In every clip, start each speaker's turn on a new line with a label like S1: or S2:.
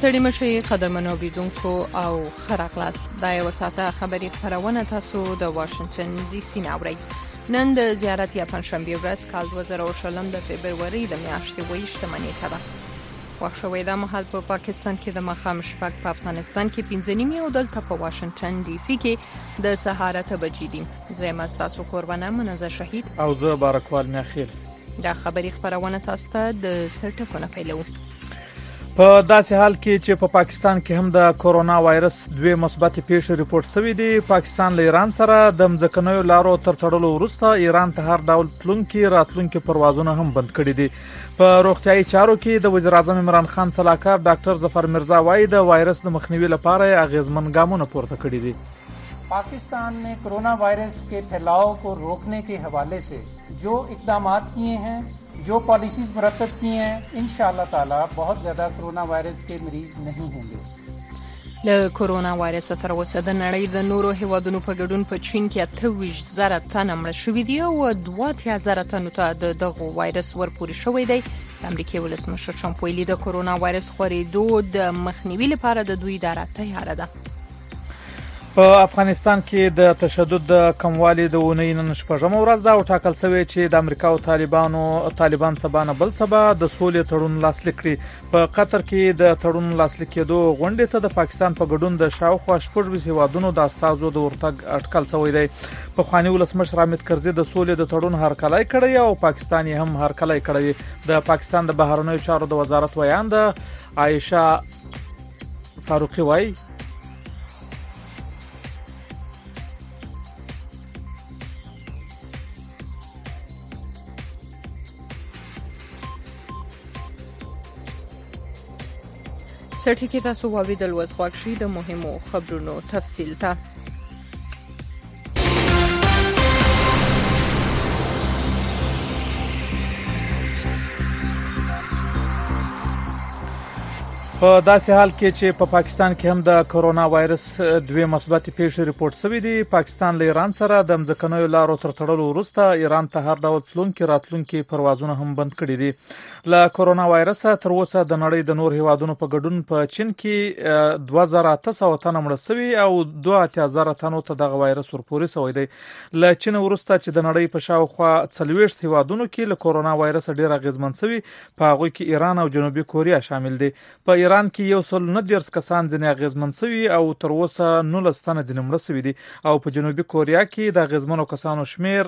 S1: ستړي مشي قدرمنو اوریدونکو او ښه راغلاست. دا یوه ساعته خبري خپرونه تاسو د واشنگټن ډي سي نه اورئ. نن د زیارت یا پنځشنبې ورځ کال 2020 د فبروري د میاشتې 28 نیټه ده. وخت شوی دا مهال په پاکستان کې د ماښام شپږ، په افغانستان کې 5:30 او دلته په واشنگټن ډي سي کې د سهار 8 بجې دي. زه یم ستاسو قربانه منزه شهید
S2: او زه بارکوال میاخیل.
S1: دا خبري خپرونه تاسو ته د سرټکونه پیلو.
S2: په داسې حال کې چې په پاکستان کې هم د کورونا وایرس 2 مثبت پیښې ریپورت شوې دي. پاکستان له ایران سره د مځکنیو لارو تر تړلو وروسته ایران ته هر ډول راتلونکي پروازونه هم بند کړي دي. په روغتيایي چارو کې د وزیر اعظم عمران خان صلاحکار ډاکټر ظفر مرزا وايي د وایرس د مخنیوي لپاره اغیزمن ګامونه پورته کړي دي.
S3: पाकिस्तान ने corona virus के फैलाव को रोकने के हवाले से जो इक़दामात किए हैं, जो पॉलिसीज़ मुरतब की हैं, इंशाअल्लाह ताला बहुत ज़्यादा कोरोना वायरस के मरीज़ नहीं होंगे.
S1: له کورونا وایرس تر اوسه د نړۍ د نورو هیوادونو په ګډون په چین کې 28,000 تنه مړه شوي دي او 2,000 تنو ته دغه وایرس ورپورې شوی دی. امریکای ولسمشر ټرمپ ویلي د کورونا وایرس خورېدو د مخنیوي لپاره د دوی اداره تیار ده.
S2: په افغانستان کې د تشدد د کموالي د اونۍ نن شپږمه ورځ ده او ټاکل شوی چې د امریکا او طالبان سبا نه بل سبا د سولې تړون لاسلیک کړي. په قطر کې د تړون لاسلیک کېدو غونډې ته د پاکستان په ګډون د شاوخوا 14 هیوادونو د استازو د ورتګ اټکل شوی دی. په خواني ولسمشر حامد کرزي د سولې د تړون هرکلی کړی او پاکستان یې هم هرکلی کړی. د پاکستان د بهرنیو چارو د وزارت ویان د عائشه فاروقي وايي
S1: سرټی کې تاسو واوریدل وز خوښ شي د مهمو خبرونو تفصیل ته.
S2: په داسې حال کې چې په پاکستان کې هم د کورونا وایرس 2 مثبت پیښې ریپورت شوې دي. پاکستان له ایران سره د مځکنیو لارو تر تړلو وروسته ایران ته هر ډول راتلونکي پروازونه هم بند کړي دي. له کورونا وایرس تر اوسه د نړۍ د نور هیوادونو په ګډون په چین کې 2800 تنه مړه شوي او 2,000 تنو ته دغه وایرس ورپورې شوی دی. له چین وروسته چې د نړۍ په شاوخوا 40 هیوادونو کې له کورونا وایرس ډیر اغیزمن شوي، په هغه کې ایران او جنوبي کوریا شامل دي. په ایران کې 190 کسان ځنې اغیزمن شوي او تر اوسه 19 تنه ځنې مړه شوي دي او په جنوبي کوریا کې د اغیزمنو کسانو شمیر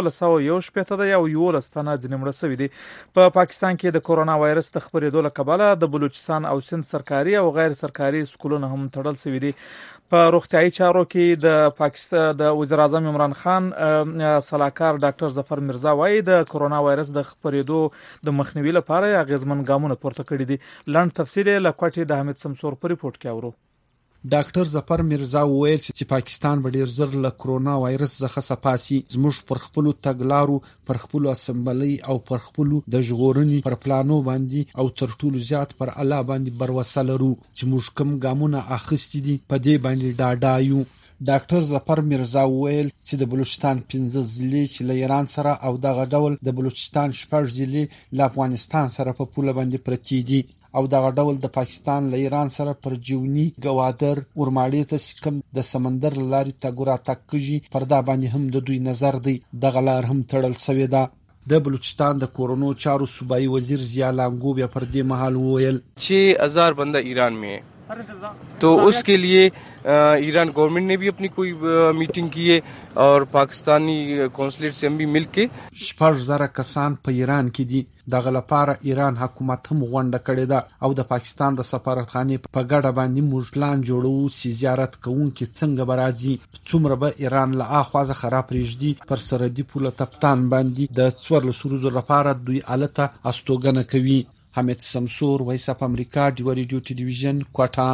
S2: 1211 دی او 11 تنه ځنې مړه شوي دي. په پاکستان کې د کورونا وایرس د خپرېدو له کبله د بلوچستان او سند سرکاري او غیر سرکاري سکولونه هم تړل شوي دي. په روغتيایي چارو کې د پاکستان د وزیر اعظم عمران خان صلاحکار ډاکټر ظفر مرزا وايي د کورونا وایرس د خپرېدو د مخنیوي لپاره اغیزمن ګامونه پورته کړي دي. لاند تفصیل له کوټې د حمید سمسور په ریپورت کې اورو.
S4: ډاکټر ظفر مرزا وویل چې پاکستان به ډیر زر له کورونا وایرس څخه صفاسي. زموږ پر خپل تګلارو، پر خپل اسمبلی او پر خپل د ژغورنې پر پلانو باندې او تر ټولو زیات پر الله باندې بروسه لرو چې موږ کوم ګامونه اخیستي دي په دې باندې ډاډه یو. ډاکټر ظفر مرزا وویل چې د بلوچستان 15 ضلع چې له ایران سره او دغه ډول د بلوچستان 6 ضلع له افغانستان سره په پوله باندې پرتې دي او دغه ډول د پاکستان له ایران سره پر جونی گوادر ورماړي ته سکم د سمندر لارې تګورا تکږي پر دا باندې هم د دوی نظر دی. دغه لار هم تړل شوې ده. د بلوچستان د کورونا چارو صوبایي وزیر ضیا لانگو بیا پر دې مهال وویل
S5: 6,000 बंदा ईरान में है, तो उसके लिए ईरान गवर्नमेंट ने भी अपनी कोई मीटिंग की है और पाकिस्तानी कौंसलेट से हम भी मिलके
S4: 6,000 کسان په ایران کې دي. دغه لپاره ایران حکومت هم غونډه کړې ده او د پاکستان د سفارتخانې په ګډه باندې موږ پلان جوړو چې زیارت کوونکي څنګه به راځي، څومره به ایران له اخوا څخه راپرېږدي پر سرحدي پوله تپتان باندې د 14 ورځو لپاره دوی الته استوګنه کوي. حمید سمسور، وایس اف امریکا، ډیو ریډیو ټلویزیون، کوټا.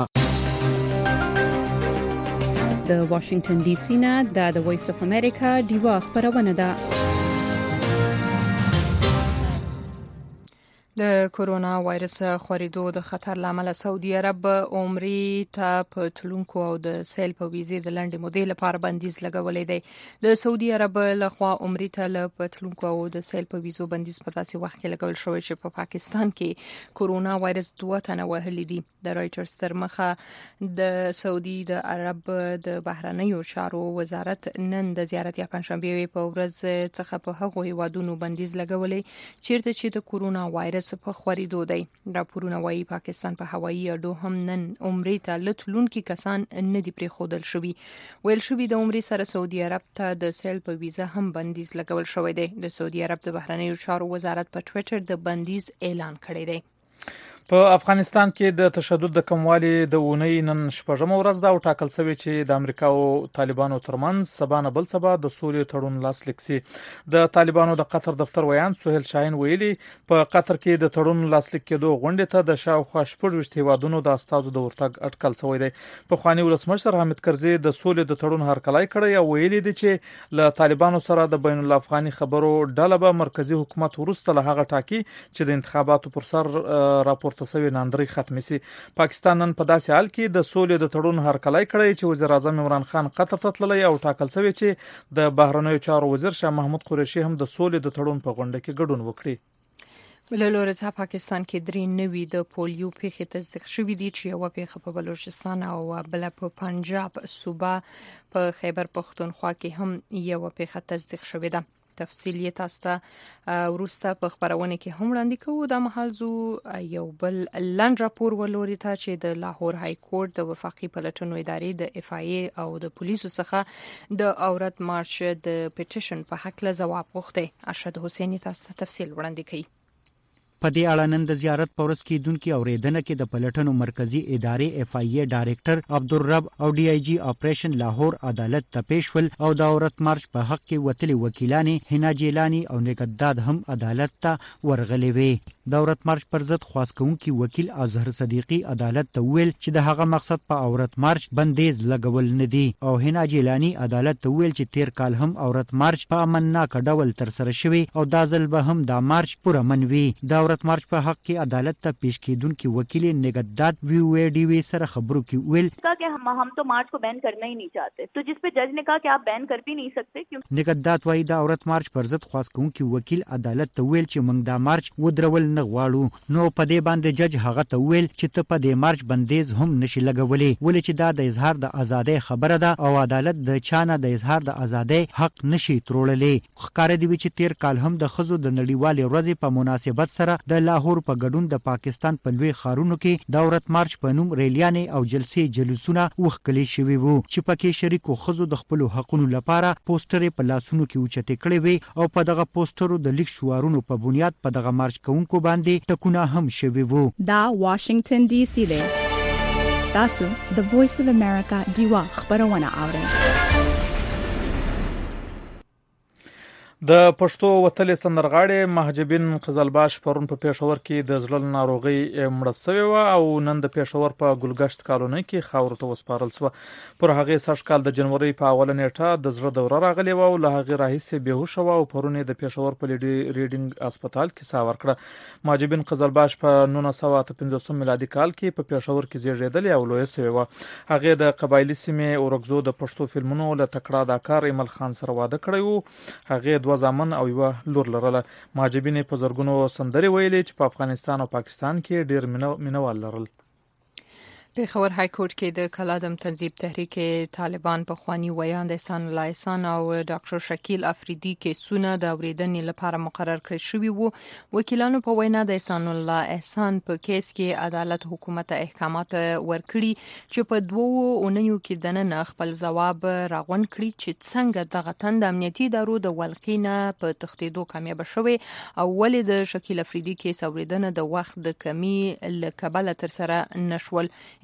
S6: د واشنگټن ډي سي نه د وایس اف امریکا ډیو خبرونه ده.
S1: د کورونا وایرس خورېدو د خطر لامل سعودي عرب عمرې ته په تلونکو او د سیل په ویزې د لنډې مودې لپاره بندیز لګولې دی. د سعودي عرب لخوا عمرې ته له تلونکو او د سیل په ویزو بندیز په داسې وخت کې لګول شوی چې په پاکستان کې کورونا وایرس 2 تنه وهلي دي. د رایټرز تر مخه د سعودي د عرب د بهرنیو چارو وزارت نن د زیارت یا پنځشنبه په ورځ څخه په هغو هیوادونو بندیز لګولې چیرته چې د کورونا وایرس په خورېدو دی. راپورونه وايي پاکستان په هوایي اډو هم نن عمرې ته لټلونکي کسان نه دي پرېښودل شوي. ویل شوي د عمرې سره سعودي عرب ته د سیل په ویزه هم بندیز لګول شوی دی. د سعودي عرب د بهرنیو چارو وزارت په ټوئیټر د بندیز اعلان کړی دی.
S2: په افغانستان کې د تشدد د کموالي د اونۍ نن شپږمه ورځ ده او ټاکل شوی چې د امریکا او طالبانو ترمنځ سبا نه بل سبا د سولې تړون لاسلیک شي. د طالبانو د قطر دفتر ویان سهیل شاهین ویلي په قطر کې د تړون لاسلیک کېدو غونډې ته د شاوخوا 14 هیوادونو د استازو د ورتګ اټکل شوی دی. په خواني ولسمشر حامد کرزي د سولې د تړون هرکلی کړی او ویلي دی چې له طالبانو سره د بین الافغاني خبرو ډله به مرکزی حکومت ورسته له هغه ټاکي چې د انتخاباتو پر سر راپورته تسوي ناندري ختم شي. پاکستان نن په داسې حال کې د سولې د تړون هرکلی کړی چې وزیر اعظم عمران خان قطر ته تللی او ټاکل شوی چې د بهرنیو چارو وزیر شاه محمود قریشي هم د سولې د تړون په غونډه کې ګډون وکړي.
S1: بل لورته پاکستان کې درې نوي د پولیو پیښې تصدیق شوې دي چې یو پیښه په بلوچستان او بل په پنجاب صوبه په خیبر پختونخوا کې هم یو پیښه تصدیق شوې ده. تفصیل یې تاسو ته ورسته په خبرونه کې هم وړاندې کوو. د محل زو یو بل لند راپور ولوري ته چې د لاهور های کورټ د وفاقي پلټنو ادارې د اف آی ای او د پولیسو څخه د اورت مارچ د پټیشن په حق له جواب غوښته. ارشد حسینی تاسو ته تفصیل وړاندې کوي.
S7: په دې اړه نن د زیارت پورس کې دونکو اوریدنه کې د پلټنو مرکزی ادارې اف آی ای ډایریکټر عبدالرب او ډي آی جی اپریشن لاهور عدالت ته پیش ول او د اورت مارچ په حق کې وتلي وکیلانی حنا جیلانی او نګداد هم عدالت ته ورغلي وي. د اورت مارچ پر ضد خواستونکو وکیل اظهر صدیقی عدالت ته ویل چې د هغه مقصد په اورت مارچ بندیز لګول نه دي او حنا جیلانی عدالت ته ویل چې تیر کال هم اورت مارچ په امنناک ډول تر سره شوی او دا ځل به هم د مارچ پوره منوي. د اورت مارچ په حق کې عدالت ته پیش کیدونکو وکیل نګداد وی وی ډی وی سره خبرو کې ویل
S8: कि हम तो मार्च को बैन करना ही नहीं चाहते, तो जिस पे जज ने कहा कि आप बैन कर भी नहीं सकते क्योंकि
S7: نګداد وايي د اورت مارچ پر ضد خواستونکو وکیل عدالت ته ویل چې موږ د مارچ ودرول نه غواړو. نو په دې باندې جج هغه ته ویل چې ته په دې مارچ بندیز هم نشي لګولې ولې چې دا د اظهار د ازادۍ خبره ده او عدالت د چانه د اظهار د ازادۍ حق نشي ترولې. خکار دی چې تیر کال هم د خزو د نړیوال ورځې په مناسبت سره د لاهور په ګډون د پاکستان په لوی خارونو کې د اورت مارچ په نوم ریلیانې او جلسې جلوسونه وکړي شوی وو چې پکې شریکو خزو د خپل حقونو لپاره پوسټر په لاسونو کې اوچته کړي وي او په دغه پوسټرو د لیک شوارونو په بنیاد په دغه مارچ کوونکو باندې ټکونه هم شوی وو.
S9: دا واشنگټن ډي سي دی. تاسو د وایس اف امریکا دیوا خبرونه اورئ.
S2: د پښتو وتلې سندرغاړې مهجبین قزلباش پرون په پېښور کې د زړه ناروغي مړه شوې و او نن د پېښور په ګلګشت کالونی کې خاور ته وسپارل شو. پر هغه سږ کال د جنوري په اوله نیټه د زړه دوره راغلی و او له هغه راهیسې بهوش و او پرون د پېښور په ریډینګ هسپتال کې سا ورکړه. مهجبین قزلباش په 1955 میلادي کال کې په پېښور کې زیږیدل او لوی شوی و. هغه د قبایلی سیمې اورګزو د پښتو فلمونو له تکړه اداکار ایمل خان سره واده کړی و. هغه دوه زامن او یو لور لرله. مهاجبین په زرګونو سندري ویلې چې په افغانستان او پاکستان کې ډیر مینوال لرل.
S1: پېښور های کورټ کې د کلادم تنظیم تحریک طالبان په خواني ویان د احسان الله احسان او ډاکټر شکیل افریدي کیسونه د اوریدنې لپاره مقرر کړی شوی وو. وکیلانو په وینا د احسان الله احسان په کیس کې عدالت حکومت احکامات ورکړي چې په 2 اونیو کې دننه خپل ځواب راغون کړي چې څنګه دغه تند امنیتي ادارو د ولقینه په تخدیدو کامیاب شوی او ولې د شکیل افریدي کیس اوریدنه د وخت د کمی لکبل تر سره نشول.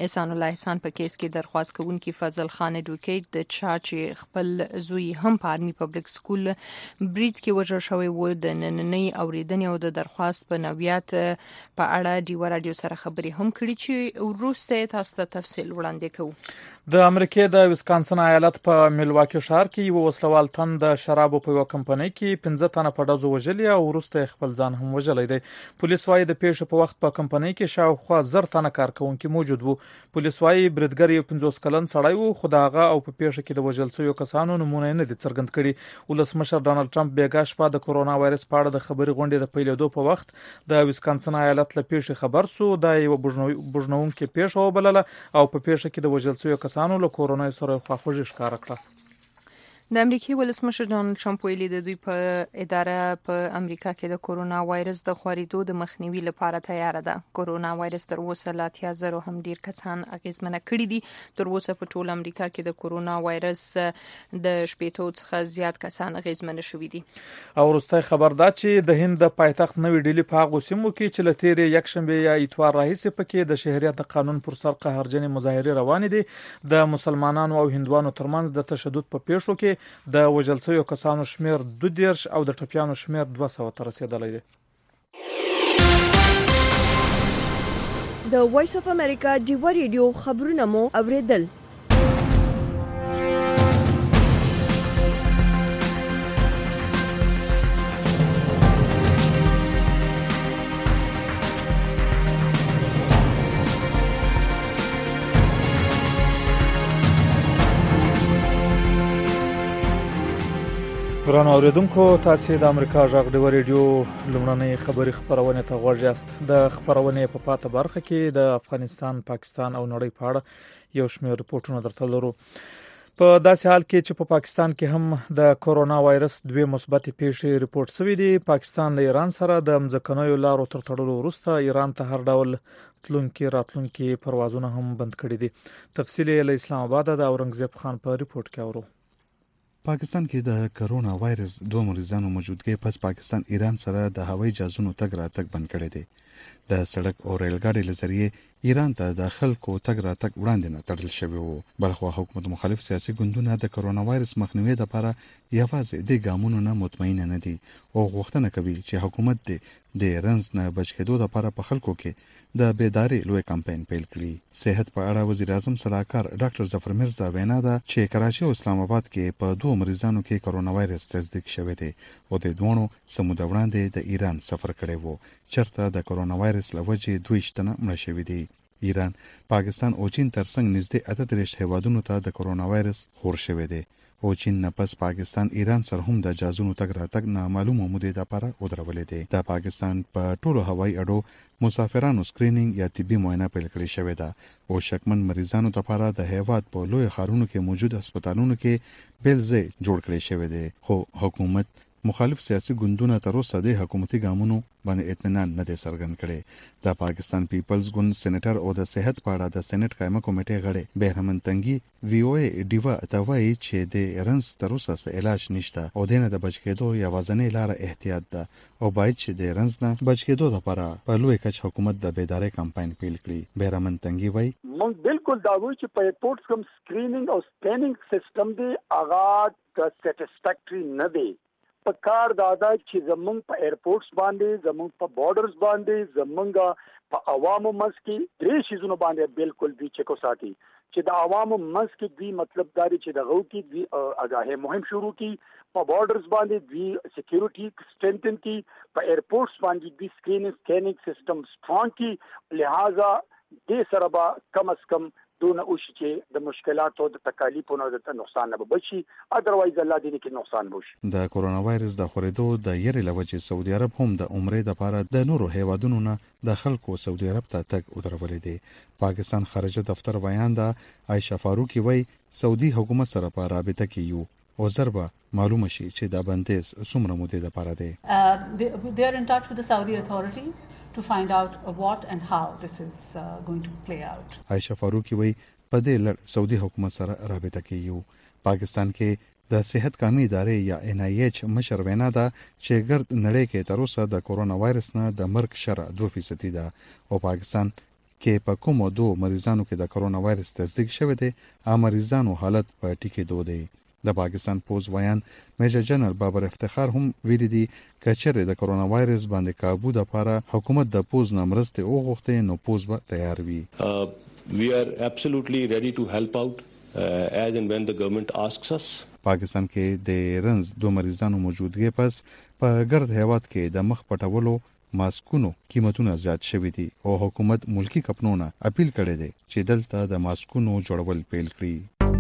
S1: احسان الله احسان په کیس کې درخواست کوونکی فضل خان اډوکیټ د چا چې خپل زوی هم په آرمي پبلک سکول برید کې وژل شوی و د نننۍ اوریدنې او د درخواست په نویات په اړه ډیو رادیو سره خبرې هم کړې چې وروسته تاسو ته تفصیل وړاندې کوو.
S2: د امریکای د ویسکانسن ایالت په ملواکی ښار کې یو وسلوال تن د شرابو په یو کمپنۍ کې 15 تنه په ډزو وژلي او وروسته خپل ځان هم وژلی دی. پولیس وايي د پیښې په وخت په کمپنۍ کې شاوخوا 10 تنه کارکونکي موجود وو. پولیس وايي بریدګر یو 50 کلن سړی وو خو دغه او په پیښه کې د وژل شویو کسانو نمونه نه دي څرګند کړي. ولسمشر ډانلډ ټرمپ بیګا شپه د کورونا وایرس په اړه د خبري غونډې د پیلېدو په وخت د ویسکانسن ایالت له پیښې خبر سو. دا یو بوجنونکې پیښه وبلله او په پیښه کې د وژل شویو کسانو له کورونا سره خواخوږي ښکاره کړه.
S1: د امریکای ولسمشر ډانلډ ټرمپ ویلي د دوی په اداره په امریکا کې د کورونا وایرس د خورېدو د مخنیوي لپاره تیار ده. کورونا وایرس تر اوسه لا 8000 هم ډیر کسان اغیزمنه کړي دي. تر اوسه په ټول امریکا کې د کورونا وایرس د شپېتو څخه زیات کسان اغیزمنه شوي دي.
S2: او وروسته خبر ده چې د هند د پایتخت نوې ډیلی په هغه سیمو کې چې لتیرې یکشنبه یا اتوار راهیسې پکې د شهریت قانون پر سر قهرجنې مظاهرې روان دي. د مسلمانانو او هندوانو ترمنځ د تشدد په پیښو کې د وژل شویو کسانو شمیر 22 او د ټپیانو شمیر 200 ته رسیدلی دی.
S10: د وایس اف امریکا ډیو ریډیو خبرونه مو اوریدل.
S2: ګران اوریدونکو تاسو د امریکا غږ ډیو ریډیو لومړنۍ خبری خبرونه ته غوږ یاست. د خبرونه په پاته برخه کې د افغانستان، پاکستان او نړۍ په اړه یو شمېر رپورټونه درته لرو. په داسې حال کې چې په پاکستان کې هم د کورونا وایرس دوه مثبت پیښې رپورټ شوې دي. پاکستان له ایران سره د مځکنیو لارو تر تړلو وروسته ایران ته هر ډول راتلونکي پروازونه هم بند کړي دي. تفصیل له اسلام آباد د اورنګزیب خان په رپورټ کې اورو.
S11: پاکستان کې د کرونا وایرس دوه مریضانو موجودګۍ پس پاکستان ایران سره د هوایي جهازونو تګ راتګ بند کړی دی. د سړک او ریل ګاډي لزریه ایران ته د خلکو تګ راتګ وړاندې نه تړل شوی وو. بلخو حکومت مخالف سیاسي ګوندونه د کرونا وایرس مخنیوي لپاره یوازې د ګامونو نه مطمئن نه دي او غوښتنه کوي چې حکومت د رنز نه بچ کېدو لپاره په خلکو کې د بیداری لوی کمپاین پیل کړي. صحت په اړه وزیر اعظم صلاحکار ډاکټر ظفر مرزا وینا ده چې کراچي او اسلام آباد کې په دوه مریضانو کې کرونا وایرس تصدیق شوی دی او د دوه سمود وړاندې د ایران سفر کړی وو. چرته د کرونا وایرس لوجه 22 تنه مړه شوي دي. ایران، پاکستان او چین ترڅنګ نږدې 38 هیوادونو ته د کرونا وایرس خور شوی دی او چین نه پس پاکستان ایران سره هم د جازونو تګ راتګ نامعلومه مودې لپاره ودرولې دي. د پاکستان په ټولو هوایي اډو مسافرانو سکرینینګ یا طبي معاینه پیل کړی شوې ده او شکمن مریضانو لپاره د هیواد په لوی ښارونو کې موجود هسپتالونو کې بیل ځای جوړ کړی شوی دی. خو حکومت مخالف سیاسي ګوندونه تر اوسه د حکومتي ګامونو باندې اطمینان نه دی څرګند کړی. د پاکستان پیپلز ګوند سېنیټر او د صحت په اړه د سېنات قائمه کمیټې غړي بهرمن تنګي وی او ای ډیوا ته وایي چې د رنس تر اوسه علاج نشته او دینه د بچ کېدو یوازینۍ لار احتیاط ده او باید چې د رنس نه بچ کېدو لپاره په لوی کچ حکومت د بیداری کمپاین پیل کړي. بهرمن تنګي وایي
S12: موږ بالکل دا وایو چې په ایرپورټس کوم سکرینینګ او سکینینګ سیستم دی هغه سټیټسفیکټری نه دی. په کار دادا چې زمونږ په ایرپورټس باندې، زمونږ په بارډرز باندې، زمونږ په عوامو منځ کې درې شیزونو باندې بالکل دوی چکو ساتي چې د عوامو منځ کې دوی مطلب داري چې د غو کې دوی اگاهه مهم شروع کی، په بارډرز باندې دوی سکیورټي سټرنتن کی، په ایرپورټس باندې دوی سکینینګ سیستم سترونګ کی. لہذا دې سره به کم از کم دون اوش چې د مشکلاتو د تکالیفو نه د نقصان نه بچي، اذروایز الله دې کې نقصان وشي.
S11: د کورونا وایرس د خورېدو د یری لوجه سعودي عرب هم د عمرې لپاره د نورو هیوادونو نه د خلکو سعودي عرب ته تګ ودرولې دي. پاکستان خارجه دفتر بیان ده عائشہ فاروقی وای سعودي حکومت سره په رابطه کې یو او ضربه معلومه شي چې دا بندیز څومره مودې لپاره دی.
S13: They are in touch with the Saudi authorities to find out what and how this is going to play out.
S11: عائشہ فاروقی وای په دې لړ سعودي حکومت سره رابطه کې یو. پاکستان کې د صحت قومي ادارې یا NIH مشر وینا ده چې ګرد نړۍ کې تر اوسه د کورونا وایرس نه د مرګ شرح 2% ده او پاکستان کې په کومو 2 مریضانو کې د کرونا وایرس تصدیق شوی دی. مریضانو حالت په ټیکې دو دی. د پاکستان پوز ویان میجر جنرال بابر افتخار هم ویلي دي کچره د کرونا وایرس باندې قابو د لپاره حکومت د پوز نمرسته اوغوخته نو پوز به تیار وي.
S14: We are absolutely ready to help out as and when the government asks us.
S11: پاکستان کې د رنز 2 مریضانو موجودګي پس په ګرد هیواد کې د مخ پټولو ماسکونو قیمتونه زیات شوي دي او حکومت ملکی کمپنیونو اپیل کړی دی چې دلته د ماسکونو جوړول پیل کړي.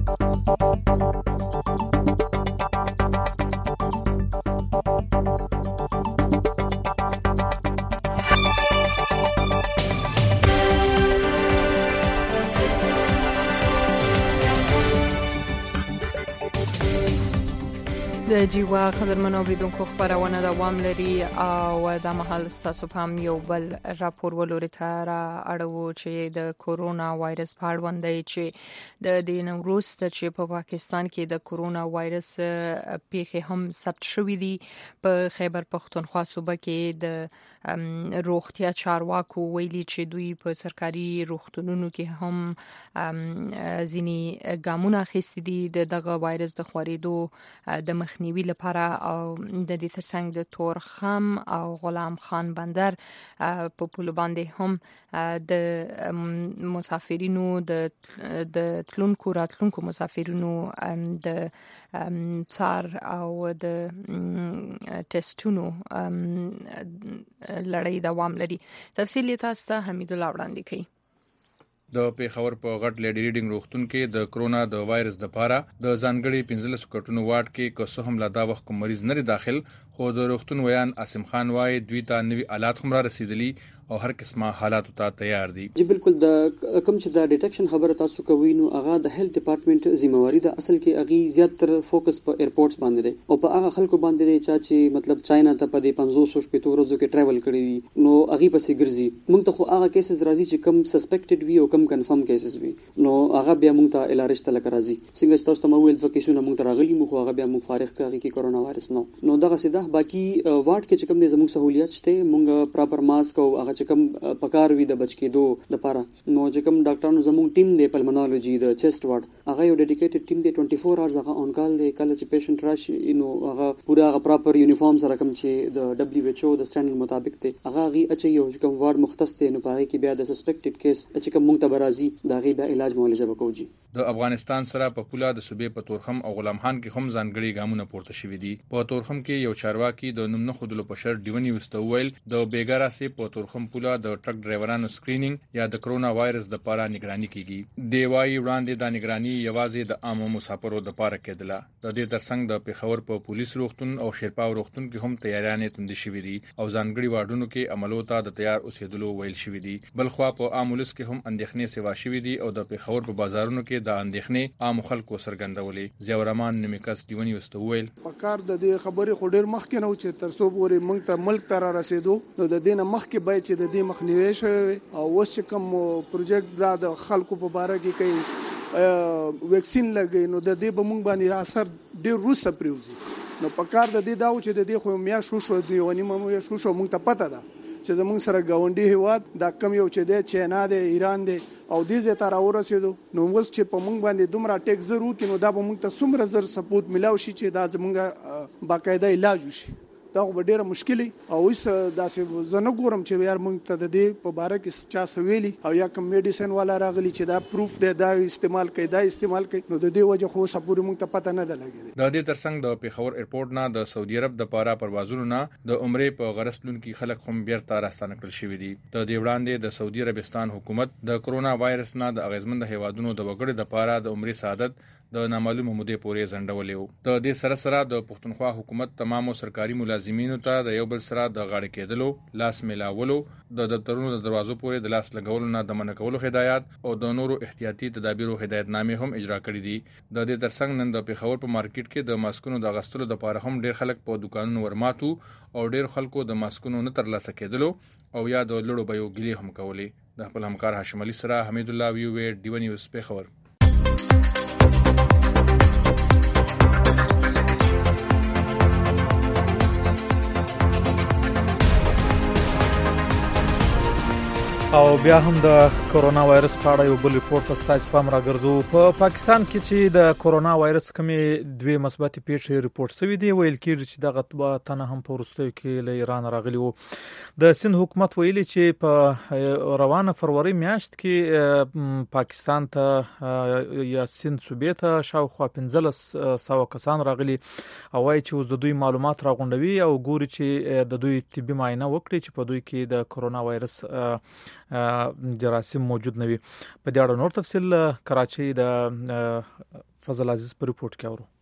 S1: د جیوا قدرمنو اوریدونکو خبرونه دوام لري او د محل ستاسو په یو بل راپور ولوري ته را اړو چې د کورونا وایرس په اړه وندای چې د دین وروسته چې په پاکستان کې د کورونا وایرس پیښې هم ثبت شوې دي. په خیبر پختونخوا صوبه کې د روغتیا چارواکو ویلي چې دوی په سرکاري روغتونونو کې هم ځینی ګامونه اخیستي دي دغه وایرس د خورېدو د مخنیوي لپاره او د دې ترڅنګ د تورخم او غلام خان بندر په پول باندې هم د مسافرینو د تلونکو راتلونکو مسافرینو د څار او د ټیسټونو لړۍ دوام لري. تفصیل تاسو ته حمید الله وړاندې کوي.
S15: د پیښور په غټ لیډی ریډینګ روغتون کې د کرونا د وایرس د لپاره د ځانګړي 15 کټونو واټ کې کوڅه هم لا دا وخت کوم مریض نه داخل خو د روغتون ویان عاصم خان وای دوی ته نوی آلات هم را رسیدلی او هر قسمه حالات ته تیار دي.
S16: جی بالکل د کوم چې د ډیټیکشن خبره تاسو کوي نو هغه د هیلث ډپارټمنټ ذمہواری ده. اصل کې هغه زیاتره فوکس په ایرپورټس باندې دی او په هغه خلکو باندې دی چې مطلب چاینا ته په 500 شپې ورځو کې ټریول کړی وي نو هغه پسې ګرځي. موږ ته خو هغه کیسز راځي چې کم سسپیکټډ وي او کم کنفرم کیسز وي نو هغه بیا موږ ته الارش ته لکه راځي. څنګه چې تاسو ته مویل د کیسونه موږ ته راغلي مو خو هغه بیا موږ فارغ کړی کې کرونا وایرس نو دغه سیده باقي واټ کې چې کوم د زموږ سہولیت شته موږ پراپر ماسک او هغه چې کوم پکار وي د بچ کېدو لپاره نو چې کوم ډاکټرانو زموږ ټیم دی پلمنالوجي د چیسټ وارډ هغه یو ډیډیکیټډ ټیم دی 24 اورز هغه اون کال دی. کله چې پیشنټ راشي نو هغه پورا هغه پراپر یونیفارم سره کوم چې د دبليو ایچ او د سټانډرډ مطابق دی هغه غي اچي یو کوم وارډ مختص دی نو پاره کې بیا د سسپیکټډ کیس چې کوم موږ ته برازي دا غي بیا علاج معالجه وکوي.
S15: د افغانستان سره په پوله د صوبې په تورخم او غلام خان کې هم ځانګړي ګامونه پورته شوي دي. په تورخم کې یو چارواکي د نوم نه خودلو په شر دیونی وستویل د بیګارا سي په تورخم پوله د ټرک ډرایورانو سکرینینګ یا د کرونا وایرس د لپاره نگراني کیږي. دی وايي وړاندې د نگراني یوازې د عامو مسافرو د لپاره کېدله. د دې ترڅنګ د پیښور په پولیس روغتون او شیرپاو روغتون کې هم تیاریانې توندې شوې دي او ځانګړي واردونو کې عملو ته د تیار اوسېدلو ویل شوې دي. بلخوا په عامولس کې هم اندېښنې سیوا شوې دي او د پیښور په بازارونو کې د اندېښنې عام خلکو سرګندولې. ضیاءالرحمن نمیکس دیونی وستویل
S17: پکار د دې خبرې خو ډېر مخکې نو چې ترڅو پورې موږ ته ملک ته را رسیدو نو د دې نه مخکې باید چې د دې مخنیوي شوی او اوس چې کوم پروجیکټ دا د خلکو په باره کې کوي ویکسین لګي نو د دې به موږ باندې اثر ډېر وروسته پریوزي. نو پکار د دې دا چې د دې خو میا شو دی ونی مو شو موږ ته پته ده چې زموږ سره گاونډي هیواد دا کم یو چې د چاینا د ایران دی او دې زه تر اورسېدو نو اوس چې په موږ باندې دومره ټیک ضرورت کینو دا به موږ ته څومره زر سپورټ ملاو شي چې دا زموږ باقاعده علاج وشي. دا خو ډیره مشکلي او اوس داسې زنه ګورم چې یار موږ ته د دې په باره کې چا سویلی او یا کوم میډیسن والا راغلی چې دا پروف دی دا استعمال کوي نو د دې وجه خو سپوري موږ ته پته نه ده لګیدي.
S15: د دې ترڅنګ د پیښور ایرپورټ نه د سعودي عرب د پاره پروازونو نه د عمرې په غرسلون کې خلک هم بیرته راستانه کړل شوې دي. د دې وړاندې د سعودي عربستان حکومت د کرونا وایرس نه د اغیزمند هیوادونو د وګړو د پاره د عمرې سعادت د نامعلومه مودې پورې ځنډولې. د دې سره سره د پښتونخوا حکومت تمامو سرکاري ملازمینو ته د یو بل سره د غاړه کېدلو لاس ملاولو د دفترونو د دروازو پورې د لاس لګولو نه د منع کولو هدایت او د نورو احتیاطي تدابیرو هدایتنامې هم اجرا کړې دي. د دې ترڅنګ نن د پیښور په مارکیټ کې د ماسکونو د غستلو لپاره هم ډېر خلک په دکانونو ورماتو او ډېر خلکو د ماسکونو نه ترلاسه کېدلو او یا د لړو بیو ګیلې هم کولې. د خپل همکار هاشم علي سره حمید الله ویو ډیو نیوز پیښور.
S2: او بیا هم د کورونا وایرس په اړه یو بل ریپورت ستاسو پام راګرځو. په پاکستان کې چې د کورونا وایرس کومې دوه مثبت پیښې ریپورت شوې دي، ویل کېږي چې دغه تنه هم په وروستیو کې له ایران راغلی وو. د سند حکومت ویلي چې په روانه فروری میاشت کې پاکستان ته یا سند صوبې ته شاوخوا 1500 کسان راغلي، او وايي چې اوس د دوی معلومات راغونډوي او ګوري چې د دوی طبي معاینه وکړي چې په دوی کې د کورونا وایرس جراثیم موجود نه وي. په دې اړه نور تفصیل کراچۍ د فضل عزیز په ریپورت کې اورو.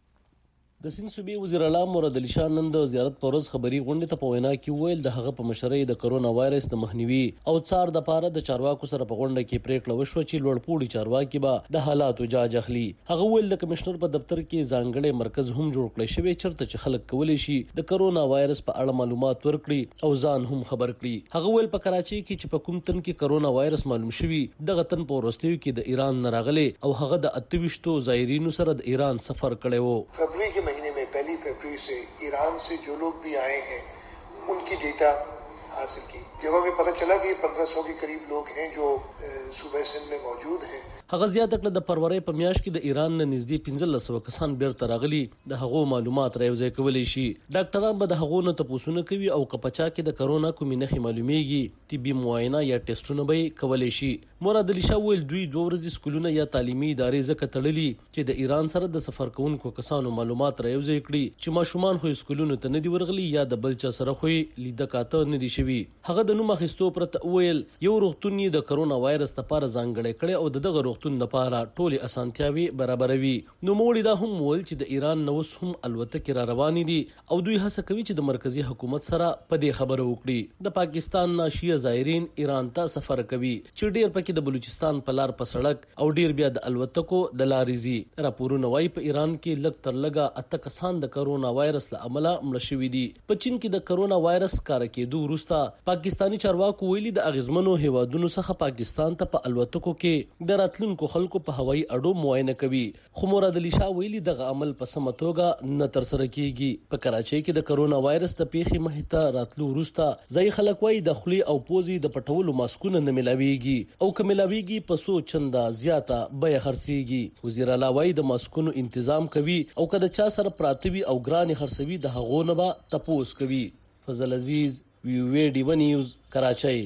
S18: د سند صوبې وزیر اعلی مراد علي شاه نن د زیارت پر ورځ خبري غونډه ته په وینا کې ویل د هغه په مشرۍ د کورونا وایرس د مخنیوي او څار د پاره د چارواکو سره په غونډه کې پریکړه وشوه چې لوړپوړي چارواکي به د حالاتو جاج اخلي. هغه ویل د کمشنر په دفتر کې ځانګړي مرکز هم جوړ کړی شوی چرته چې خلک کولی شي د کورونا وایرس په اړه معلومات ورکړي او ځان هم خبر کړي. هغه ویل په کراچۍ کې چې په کوم تن کې کورونا وایرس معلوم شوی دغه تن په ورستیو کې د ایران نه راغلی او هغه د 28 زایرینو سره د ایران سفر کړی وو.
S19: फरवरी के महीने में 1 फरवरी से ईरान से जो लोग भी आए हैं उनकी डेटा हासिल की, जब हमें पता चला कि 1500 के करीब लोग हैं जो सूबे सिंध में मौजूद हैं.
S18: هغه زیاته کړه د فروری په میاشت کې د ایران نه نږدې 1500 کسان بیرته راغلي، د هغو معلومات راوځي کولای شي. ډاکټران به د هغو نه تاسو کوي او کپچا کې د کرونا کومې نښې معلومیږي، طبي معاینه یا ټیسټونه به کولای شي. مراد علي شاه ویل دوی 2 ورځې سکولونه یا تعلیمي ادارې زکه تړلي چې د ایران سره د سفر کوونکو کسانو معلومات راوځي کړي چې ماشومان خو سکولونو ته نه دی ورغلي یا د بل چا سره خو لیده کاته نه دی شوی. هغه د نوم اخیستو پرته ویل یو روغتون د کورونا وایرس لپاره ځانګړی کړي او دغه روغتون لپاره ټولې اسانتیاوي برابروي. نو موړي دا هم ویل چې د ایران نوس هم الوتکې را روانې دي او دوی هڅه کوي چې د مرکزی حکومت سره په دې خبره وکړي. د پاکستان ناشیه زایرین ایران ته سفر کوي چې ډیر پکې د بلوچستان په لار په سړک او ډیر بیا د الوتکو د لارې زی. راپورونه وايي په ایران کې لږ تر لږه 8 کسان د کورونا وایرس له امله مړه شوي دي. په چین کې د کورونا وایرس کار کېدو وروسته پاکستانی چارواکو ویلي د اغیزمنو هیوادونو څخه پاکستان ته په الوتکو کې د راتلونکو خلکو په هوایي اډو معاینه کوي. خو مراد علي شاه ویلي دغه عمل په سمه توګه نه تر سره کیږي. په کراچۍ کې د کورونا وایرس د پیښې مخې ته راتلو وروسته ځای خلک وايي د خولې او پوزې د پټولو ماسکونه نه ملاويږي او که ملاويږي په څو چنده زیاته بیه خرڅيږي. وزیر اعلی وايي د ماسکونو تنظیم کوي او که د چا سره پراتوي او ګران خرڅوي د هغو نه به تپوس کوي. فضل عزیز وی ډی ون نیوز کراچۍ.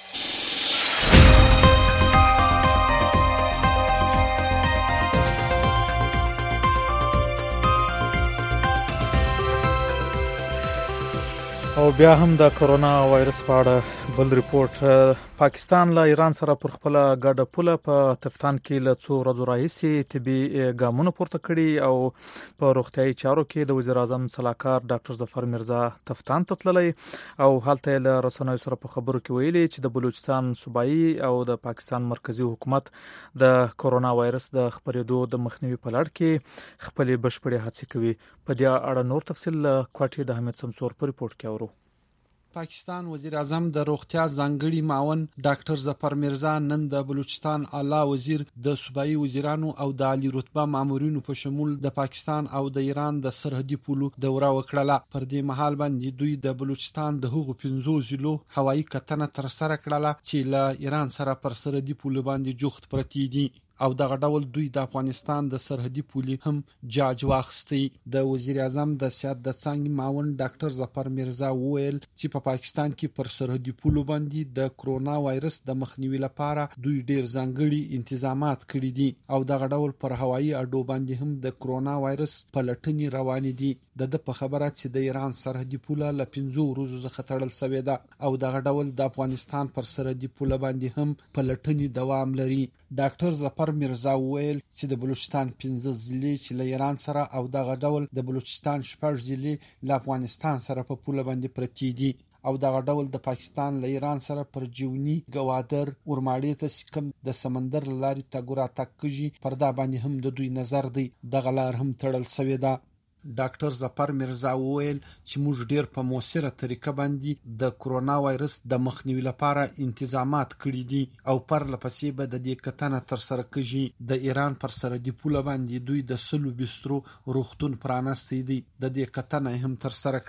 S2: او بیا هم د کورونا وایرس په اړه بل ریپورت. پاکستان له ایران سره پر خپل ګډه پوله په تفتان کې له څو ورځې راهیسې طبي ګامونه پورته کړي او په روغتیايي چارو کې د وزیر اعظم صلاحکار ډاکټر ظفر میرزا تفتان ته تللی او هلته له رسنیو سره په خبرو کې ویلي چې د بلوچستان صوبایي او د پاکستان مرکزی حکومت د کورونا وایرس د خپرېدو د مخنیوي په لړ کې خپلې بشپړې هڅې کوي. په دې اړه نور تفصیل کوټې د حمید سمسور په ریپورت کې اورو.
S4: پاکستان وزیر اعظم د روغتیا ځانګړي معاون ډاکټر ظفر میرزا نن د بلوچستان اعلی وزیر د صوبایي وزیرانو او د عالی رتبه مامورینو په شمول د پاکستان او د ایران د سرحدي پولو دوره وکړه. پر دې مهال باندې دوی د بلوچستان د هغو 15 ضلعو هوایي کتنه تر سره کړله چې له ایران سره پر سرحدي پولو باندې جوخت پرتی دي او دغه ډول دوی د افغانستان د سرحدي پولي هم جاج واخستي. د وزیر اعظم د سیاست د څنګه معاون ډاکټر ظفر میرزا وویل چې په پاکستان کې پر سرحدي پولو باندې د کرونا وایرس د مخنیوي لپاره دوی ډیر ځانګړي تنظیمات کړي دي او دغه ډول پر هوایي اډو باندې هم د کرونا وایرس پلټنې روانې دي. د په خبره چې د ایران سرحدي پوله له 15 ورځې څخه تړل شوې ده او دغه ډول د افغانستان پر سرحدي پوله باندې هم پلټنې دوام لري. ډاکټر ظفر میرزا ویل چې د بلوچستان 15 ضلع چې له ایران سره او دغه ډول د بلوچستان 6 ضلع له افغانستان سره په پوله باندې پرتی دي او دغه ډول د پاکستان له ایران سره پر جونی ګوادر ورماړی ته سکم د سمندر لاري تګورا تکږي پر دا باندې هم د دوی نظر دی دغه لار هم تړل شوې ده. ډاکټر ظفر میرزا وویل چې موږ ډیر په موثره طریقه باندې د کرونا وایرس د مخنیوي لپاره تنظیمات کړي دي او پر لپسې به د دې کتنه تر سره کیږي. د ایران پر سرحدي پوله باندې دوی د سلو بسترو روغتون پرانستی دي، د دې کتنه هم تر سره کړله.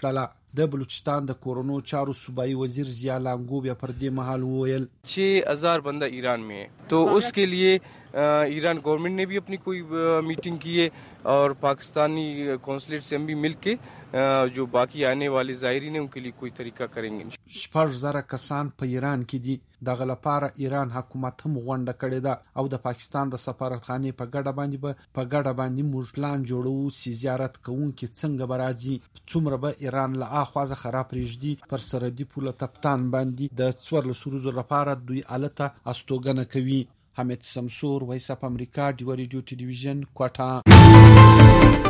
S4: د بلوچستان د کورونو چارو صوبائی وزیر ضیاء لانگو بیا پر دې مهال وویل
S5: 6000 बंदा ईरान में है, तो उसके लिए ईरान गवर्नमेंट ने भी अपनी कोई मीटिंग की है और पाकिस्तानी कौंसलेट से हम भी मिलके जो बाकी आने वाले ज़ायरीन हैं उनके लिए कोई तरीका करेंगे.
S4: 6000 کسان په ایران کې دي. دغه لپاره ایران حکومت هم غونډه کړې ده او د پاکستان د سفارتخانې په ګډه باندې موږ پلان جوړو چې زیارت کوونکي څنګه به راځي، څومره به ایران له اخوازه خراب پرېږدي پر سرحدي پوله تپتان باندې د 14 ورځو لپاره دوی الته استوګنه کوي. حمید سمسور، وایس اف امریکا، ډیو ریډیو ټلویزیون، کوټه.